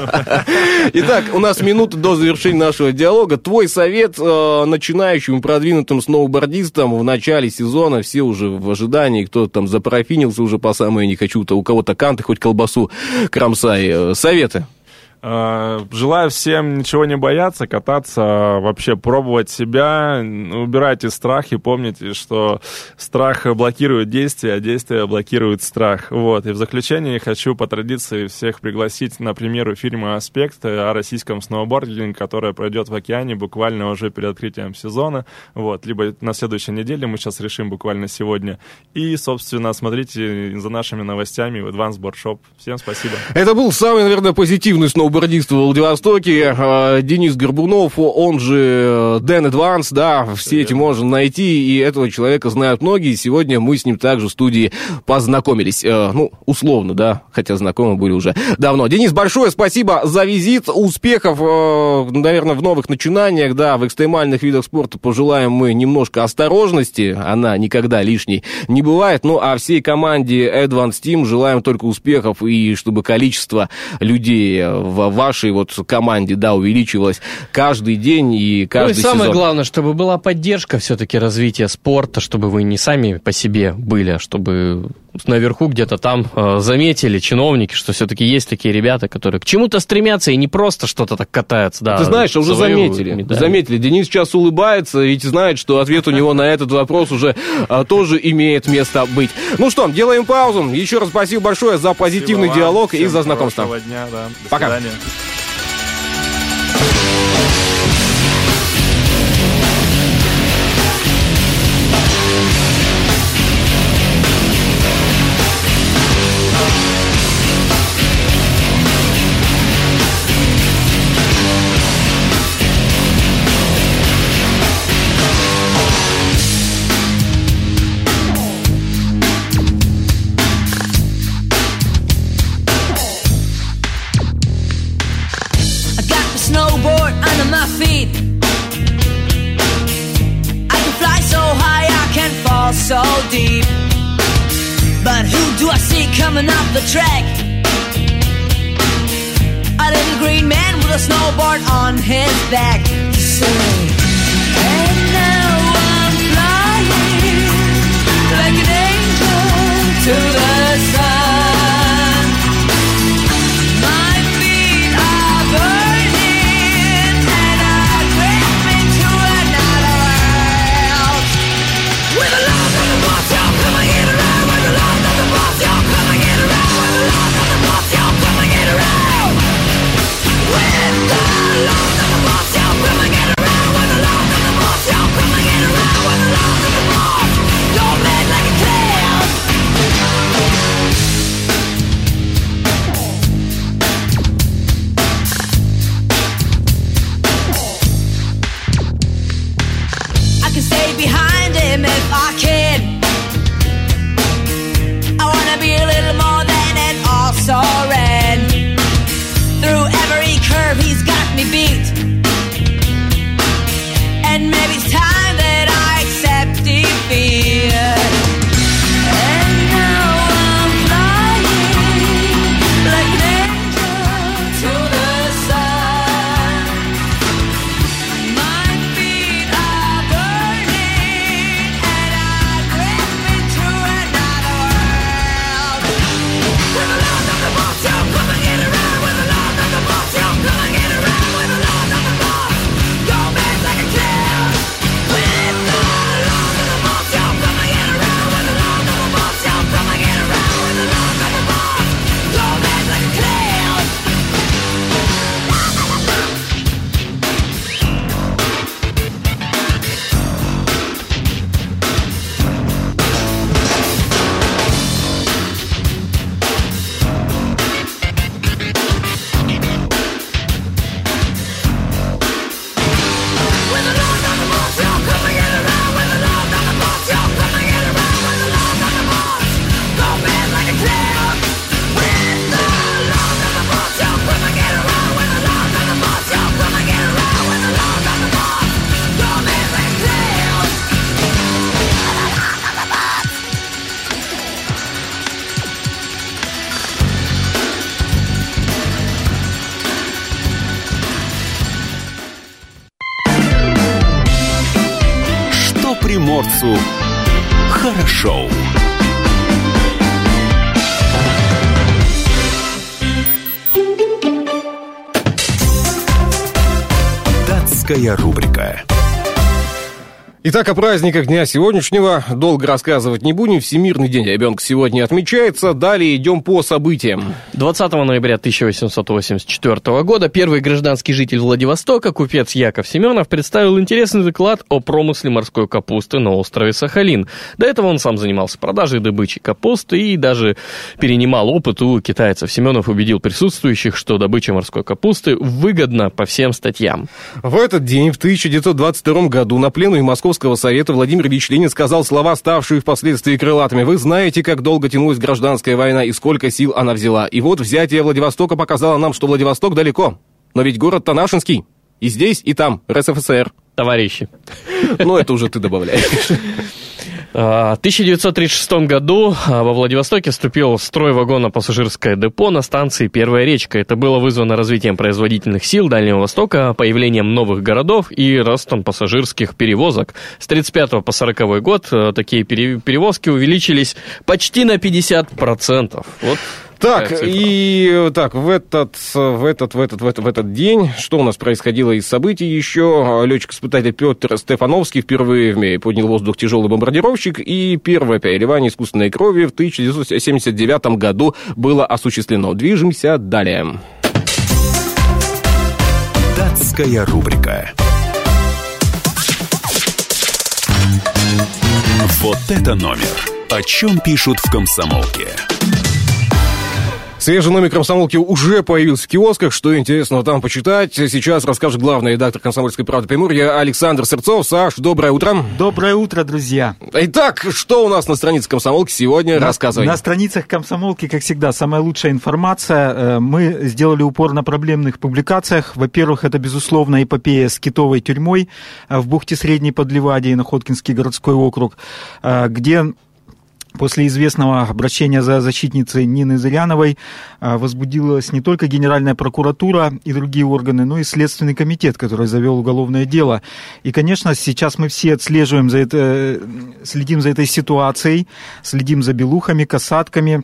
Итак, у нас минута до завершения нашего диалога. Твой совет э, начинающим продвинутым сноубордистам в начале сезона, все уже в ожидании, кто-то там запарафинился уже по самое не хочу-то, у кого-то канты, хоть колбасу кромсай. Советы? Желаю всем ничего не бояться, кататься, вообще пробовать себя, убирайте страх и помните, что страх блокирует действие, а действие блокирует страх. Вот. И в заключение хочу по традиции всех пригласить на премьеру фильма «Аспект» о российском сноубординге, которая пройдет в океане буквально уже перед открытием сезона. Вот. Либо на следующей неделе, мы сейчас решим буквально сегодня. И, собственно, смотрите за нашими новостями в Advanced Board Shop. Всем спасибо. Это был самый, наверное, позитивный сноубордист в Владивостоке, Денис Горбунов, он же Дэн Advance, да, в сети можно найти, и этого человека знают многие. Сегодня мы с ним также в студии познакомились, ну, условно, да, хотя знакомы были уже давно. Денис, большое спасибо за визит, успехов, наверное, в новых начинаниях, да, в экстремальных видах спорта пожелаем мы немножко осторожности, она никогда лишней не бывает, ну, а всей команде Advance Team желаем только успехов, и чтобы количество людей в вашей вот команде, да, увеличивалась каждый день и каждый сезон. Ну и самое главное, чтобы была поддержка все-таки развития спорта, чтобы вы не сами по себе были, а чтобы наверху где-то там э, заметили чиновники, что все-таки есть такие ребята, которые к чему-то стремятся и не просто что-то так катаются. Да, ты знаешь, уже заметили. Медали. Заметили. Денис сейчас улыбается, ведь знает, что ответ у него на этот вопрос уже а, тоже имеет место быть. Ну что, делаем паузу. Еще раз спасибо большое за позитивный спасибо диалог вам. И за знакомство. Дня, да. До Пока. свидания. so deep. But who do I see coming up the track? A little green man with a snowboard on his back. He said, and now I'm flying like an angel to the sun. My feet are burning and I drift me to another world. With the love of the boss, y'all coming in around. With the love of the boss, y'all coming in around. With the love of the boss, y'all coming in around. With the love of the boss, y'all coming in around. With the love of the boss, y'all coming in around. With the love of the boss, don't bend like a cloud. I can stay behind him if I can. I wanna be a little more than an also ran. Through every curve he's got me beat. And maybe it's time that I accept defeat. And now I'm flying like an angel to the sun. My feet are burning and I drift me to another world. With the love of the boss, y'all coming in around. With the love of the boss, y'all coming in around. With the love of the boss, don't bend like a cloud. With the love of the boss, y'all coming in around. With the love of the boss, y'all coming in around. With the love of the boss, don't bend like a cloud. With the love of the boss, y'all coming in around. With the love of the boss, y'all coming in around. With the love of the boss, don't bend like a cloud. With the love of the boss, y'all coming in around. With the love of the boss, y'all coming in around. With the love of the boss, don't bend like a cloud. Что приморцу хорошо. Датская рубрика. Итак, о праздниках дня сегодняшнего долго рассказывать не будем. Всемирный день ребенка сегодня отмечается. Далее идем по событиям. двадцатого ноября тысяча восемьсот восемьдесят четвёртого года первый гражданский житель Владивостока, купец Яков Семенов, представил интересный доклад о промысле морской капусты на острове Сахалин. До этого он сам занимался продажей и добычей капусты и даже перенимал опыт у китайцев. Семенов убедил присутствующих, что добыча морской капусты выгодна по всем статьям. В этот день, в тысяча девятьсот двадцать втором году, на пленуме Московского совета Владимир Ильич Ленин сказал слова, ставшие впоследствии крылатыми. Вы знаете, как долго тянулась гражданская война и сколько сил она взяла. И вот взятие Владивостока показало нам, что Владивосток далеко. Но ведь город-то нашинский. И здесь, и там, РСФСР. Товарищи. Ну, это уже ты добавляешь. В тысяча девятьсот тридцать шестом году во Владивостоке вступил в строй вагонно-пассажирское депо на станции «Первая речка». Это было вызвано развитием производительных сил Дальнего Востока, появлением новых городов и ростом пассажирских перевозок. С тридцать пятого по сороковой год такие перевозки увеличились почти на пятьдесят процентов. Вот. Так, и так, в этот, в, этот, в, этот, в, этот, в этот день, что у нас происходило из событий еще? Летчик-испытатель Петр Стефановский впервые в мире поднял в воздух тяжелый бомбардировщик, и первое переливание искусственной крови в тысяча девятьсот семьдесят девятом году было осуществлено. Движемся далее. Датская рубрика. Вот это номер. О чем пишут в «Комсомолке». Свежий номер «Комсомолки» уже появился в киосках. Что интересного там почитать, сейчас расскажет главный редактор «Комсомольской правды» Приморья Александр Сырцов. Саш, доброе утро. Доброе утро, друзья. Итак, что у нас на странице «Комсомолки» сегодня? На, Рассказывай. На страницах «Комсомолки», как всегда, самая лучшая информация. Мы сделали упор на проблемных публикациях. Во-первых, это, безусловно, эпопея с китовой тюрьмой в бухте Средней Подливади, Находкинский городской округ, где после известного обращения за защитницей Нины Зыряновой возбудилась не только Генеральная прокуратура и другие органы, но и Следственный комитет, который завел уголовное дело. И, конечно, сейчас мы все отслеживаем за это, следим за этой ситуацией, следим за белухами, касатками.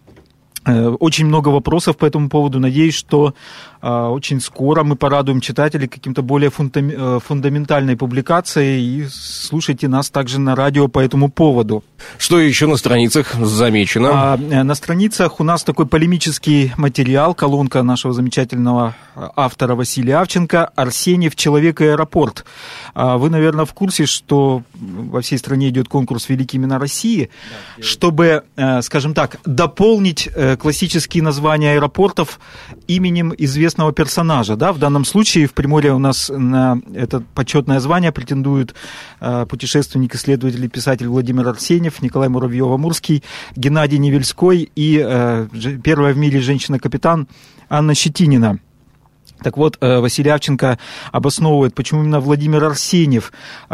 Очень много вопросов по этому поводу. Надеюсь, что очень скоро мы порадуем читателей каким-то более фундаментальной публикацией, и слушайте нас также на радио по этому поводу. Что еще на страницах замечено? А, на страницах у нас такой полемический материал, колонка нашего замечательного автора Василия Авченко «Арсеньев. Человек и аэропорт». А вы, наверное, в курсе, что во всей стране идет конкурс «Великие имена России», да, чтобы, скажем так, дополнить классические названия аэропортов именем известного персонажа. Да? В данном случае в Приморье у нас на это почетное звание претендуют путешественник, исследователь и писатель Владимир Арсеньев, Николай Муравьева-Мурский, Геннадий Невельской и первая в мире женщина-капитан Анна Щетинина. Так вот, Василий Авченко обосновывает, почему именно Владимир Арсеньев,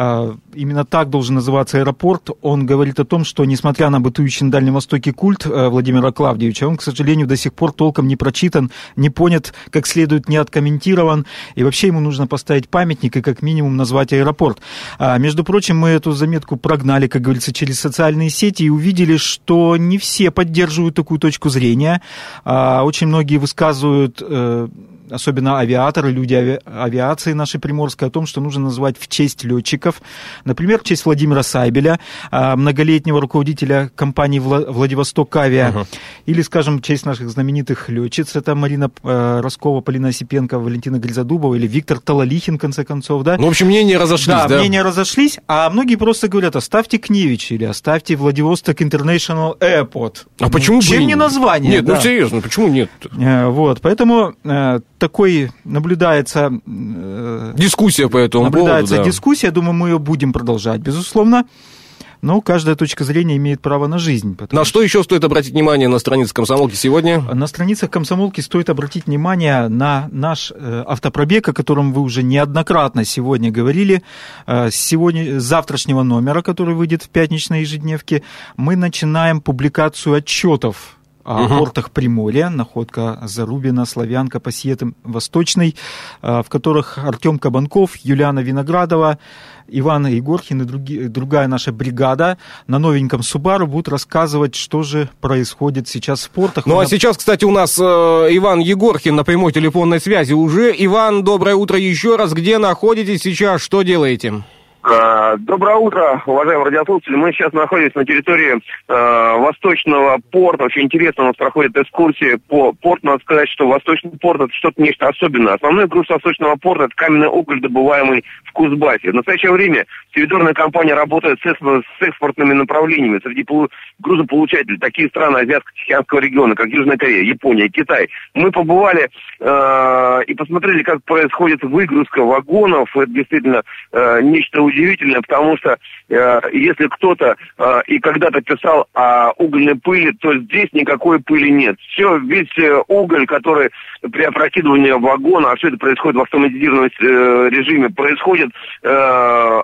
именно так должен называться аэропорт. Он говорит о том, что, несмотря на бытующий на Дальнем Востоке культ Владимира Клавдиевича, он, к сожалению, до сих пор толком не прочитан, не понят, как следует, не откомментирован, и вообще ему нужно поставить памятник и как минимум назвать аэропорт. Между прочим, мы эту заметку прогнали, как говорится, через социальные сети и увидели, что не все поддерживают такую точку зрения. Очень многие высказывают, особенно авиаторы, люди ави... авиации нашей приморской, о том, что нужно назвать в честь летчиков. Например, в честь Владимира Сайбеля, многолетнего руководителя компании «Владивосток Авиа». Uh-huh. Или, скажем, в честь наших знаменитых летчиц. Это Марина Роскова, Полина Осипенко, Валентина Гризодубова или Виктор Талалихин, в конце концов. Да? Ну, в общем, мнения разошлись. Да, да, мнения разошлись, а многие просто говорят, оставьте Кневич или оставьте Владивосток International Airport. А ну, почему чем бы не название? Нет, да. ну серьезно, почему нет? Вот, поэтому такой наблюдается... Дискуссия по этому наблюдается поводу, да. дискуссия, думаю, мы ее будем продолжать, безусловно. Но каждая точка зрения имеет право на жизнь. На что еще стоит обратить внимание на странице «Комсомолки» сегодня? На страницах «Комсомолки» стоит обратить внимание на наш автопробег, о котором вы уже неоднократно сегодня говорили. Сегодня, с завтрашнего номера, который выйдет в пятничной ежедневке, мы начинаем публикацию отчетов о угу. портах Приморья, Находка, Зарубина, Славянка, Пассиет, Восточный, в которых Артем Кабанков, Юлиана Виноградова, Иван Егорхин и други, другая наша бригада на новеньком Субару будут рассказывать, что же происходит сейчас в портах. Ну, а сейчас, кстати, у нас э, Иван Егорхин на прямой телефонной связи уже. Иван, доброе утро еще раз. Где находитесь сейчас? Что делаете? Доброе утро, уважаемые радиослушатели. Мы сейчас находимся на территории э, Восточного порта. Очень интересно, у нас проходит экскурсия по порту. Надо сказать, что Восточный порт — это что-то нечто особенное. Основной груз Восточного порта — это каменный уголь, добываемый в Кузбассе. В настоящее время сервиторная компания работает с, с экспортными направлениями. Среди полу- грузополучателей такие страны Азиатско-Тихоокеанского региона, как Южная Корея, Япония, Китай. Мы побывали э, и посмотрели, как происходит выгрузка вагонов. Это действительно э, нечто удивительное, потому что э, если кто-то э, и когда-то писал о угольной пыли, то здесь никакой пыли нет. Все, весь э, уголь, который при опрокидывании вагона, а все это происходит в автоматизированном э, режиме, происходит... Э,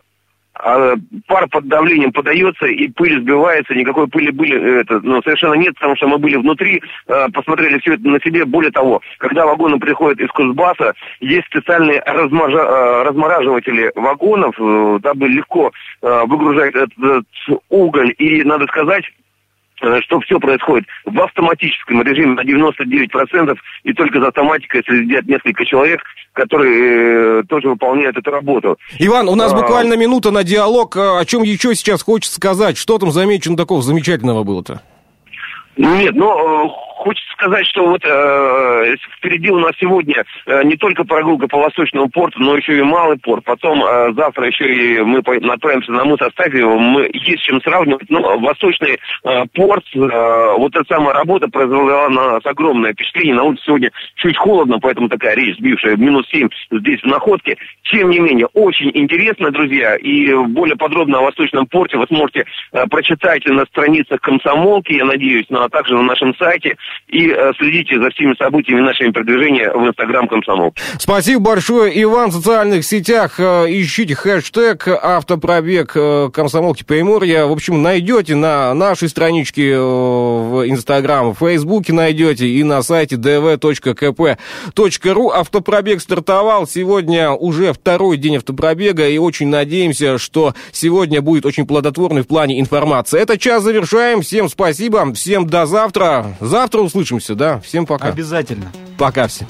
пар под давлением подается, и пыль сбивается, никакой пыли были, это, ну, совершенно нет, потому что мы были внутри, э, посмотрели все это на себе. Более того, когда вагоны приходят из Кузбасса, есть специальные размажа, э, размораживатели вагонов, э, дабы легко э, выгружать этот, этот уголь, и надо сказать, что все происходит в автоматическом режиме на девяносто девять процентов, и только за автоматикой следят несколько человек, которые э, тоже выполняют эту работу. Иван, у нас а... буквально минута на диалог. О чем еще сейчас хочется сказать? Что там замечено такого замечательного было-то? Нет, ну, хочется сказать, что вот э, впереди у нас сегодня э, не только прогулка по Восточному порту, но еще и Малый порт. Потом э, завтра еще и мы по- направимся на мыс Астафьево. Мы есть с чем сравнивать. Ну, Восточный э, порт, э, вот эта самая работа произвела на нас огромное впечатление. На улице сегодня чуть холодно, поэтому такая речь сбившая. Минус семь здесь в Находке. Тем не менее, очень интересно, друзья. И более подробно о Восточном порте вы сможете э, прочитать на страницах «Комсомолки», я надеюсь, ну, а также на нашем сайте. И э, следите за всеми событиями нашими продвижения в Инстаграм «Комсомолки». Спасибо большое, Иван. В социальных сетях э, ищите хэштег «Автопробег э, Комсомолки Приморья». В общем, найдете на нашей страничке э, в Инстаграм, в Фейсбуке найдете и на сайте дэ вэ точка ка пэ точка ру. Автопробег стартовал. Сегодня уже второй день автопробега, и очень надеемся, что сегодня будет очень плодотворный в плане информации. Этот час завершаем. Всем спасибо, всем до завтра. Завтра услышимся, да? Всем пока. Обязательно. Пока всем.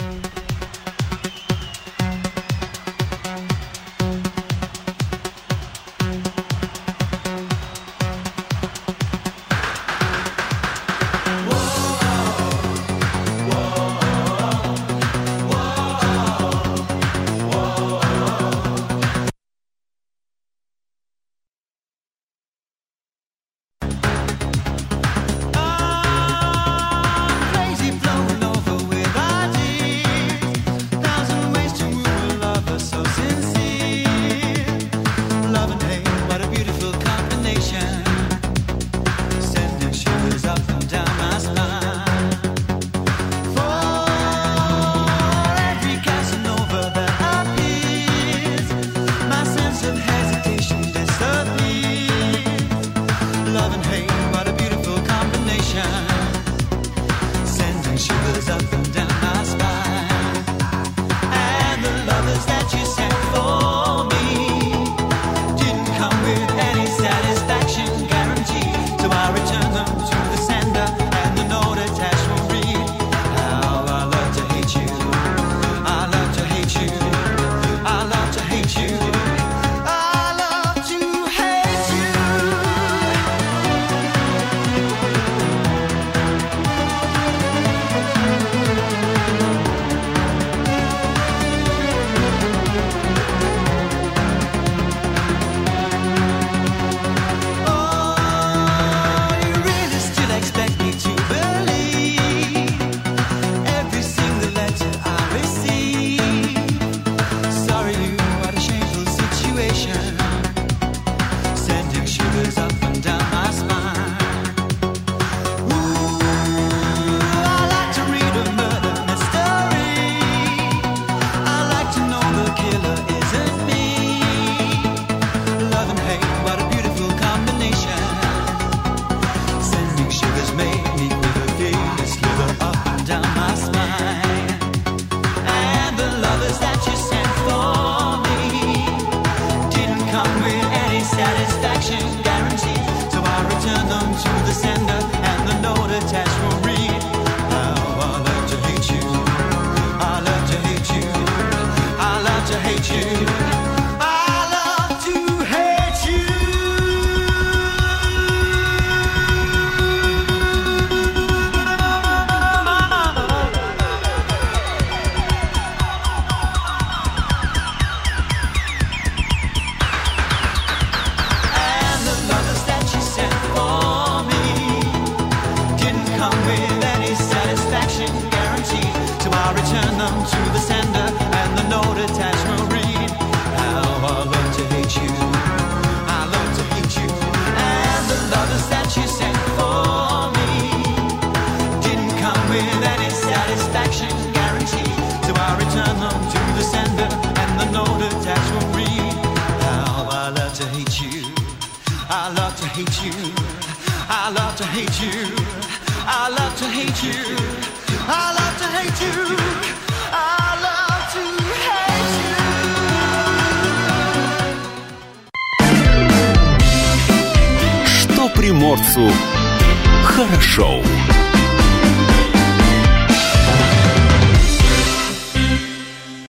Что приморцу хорошо.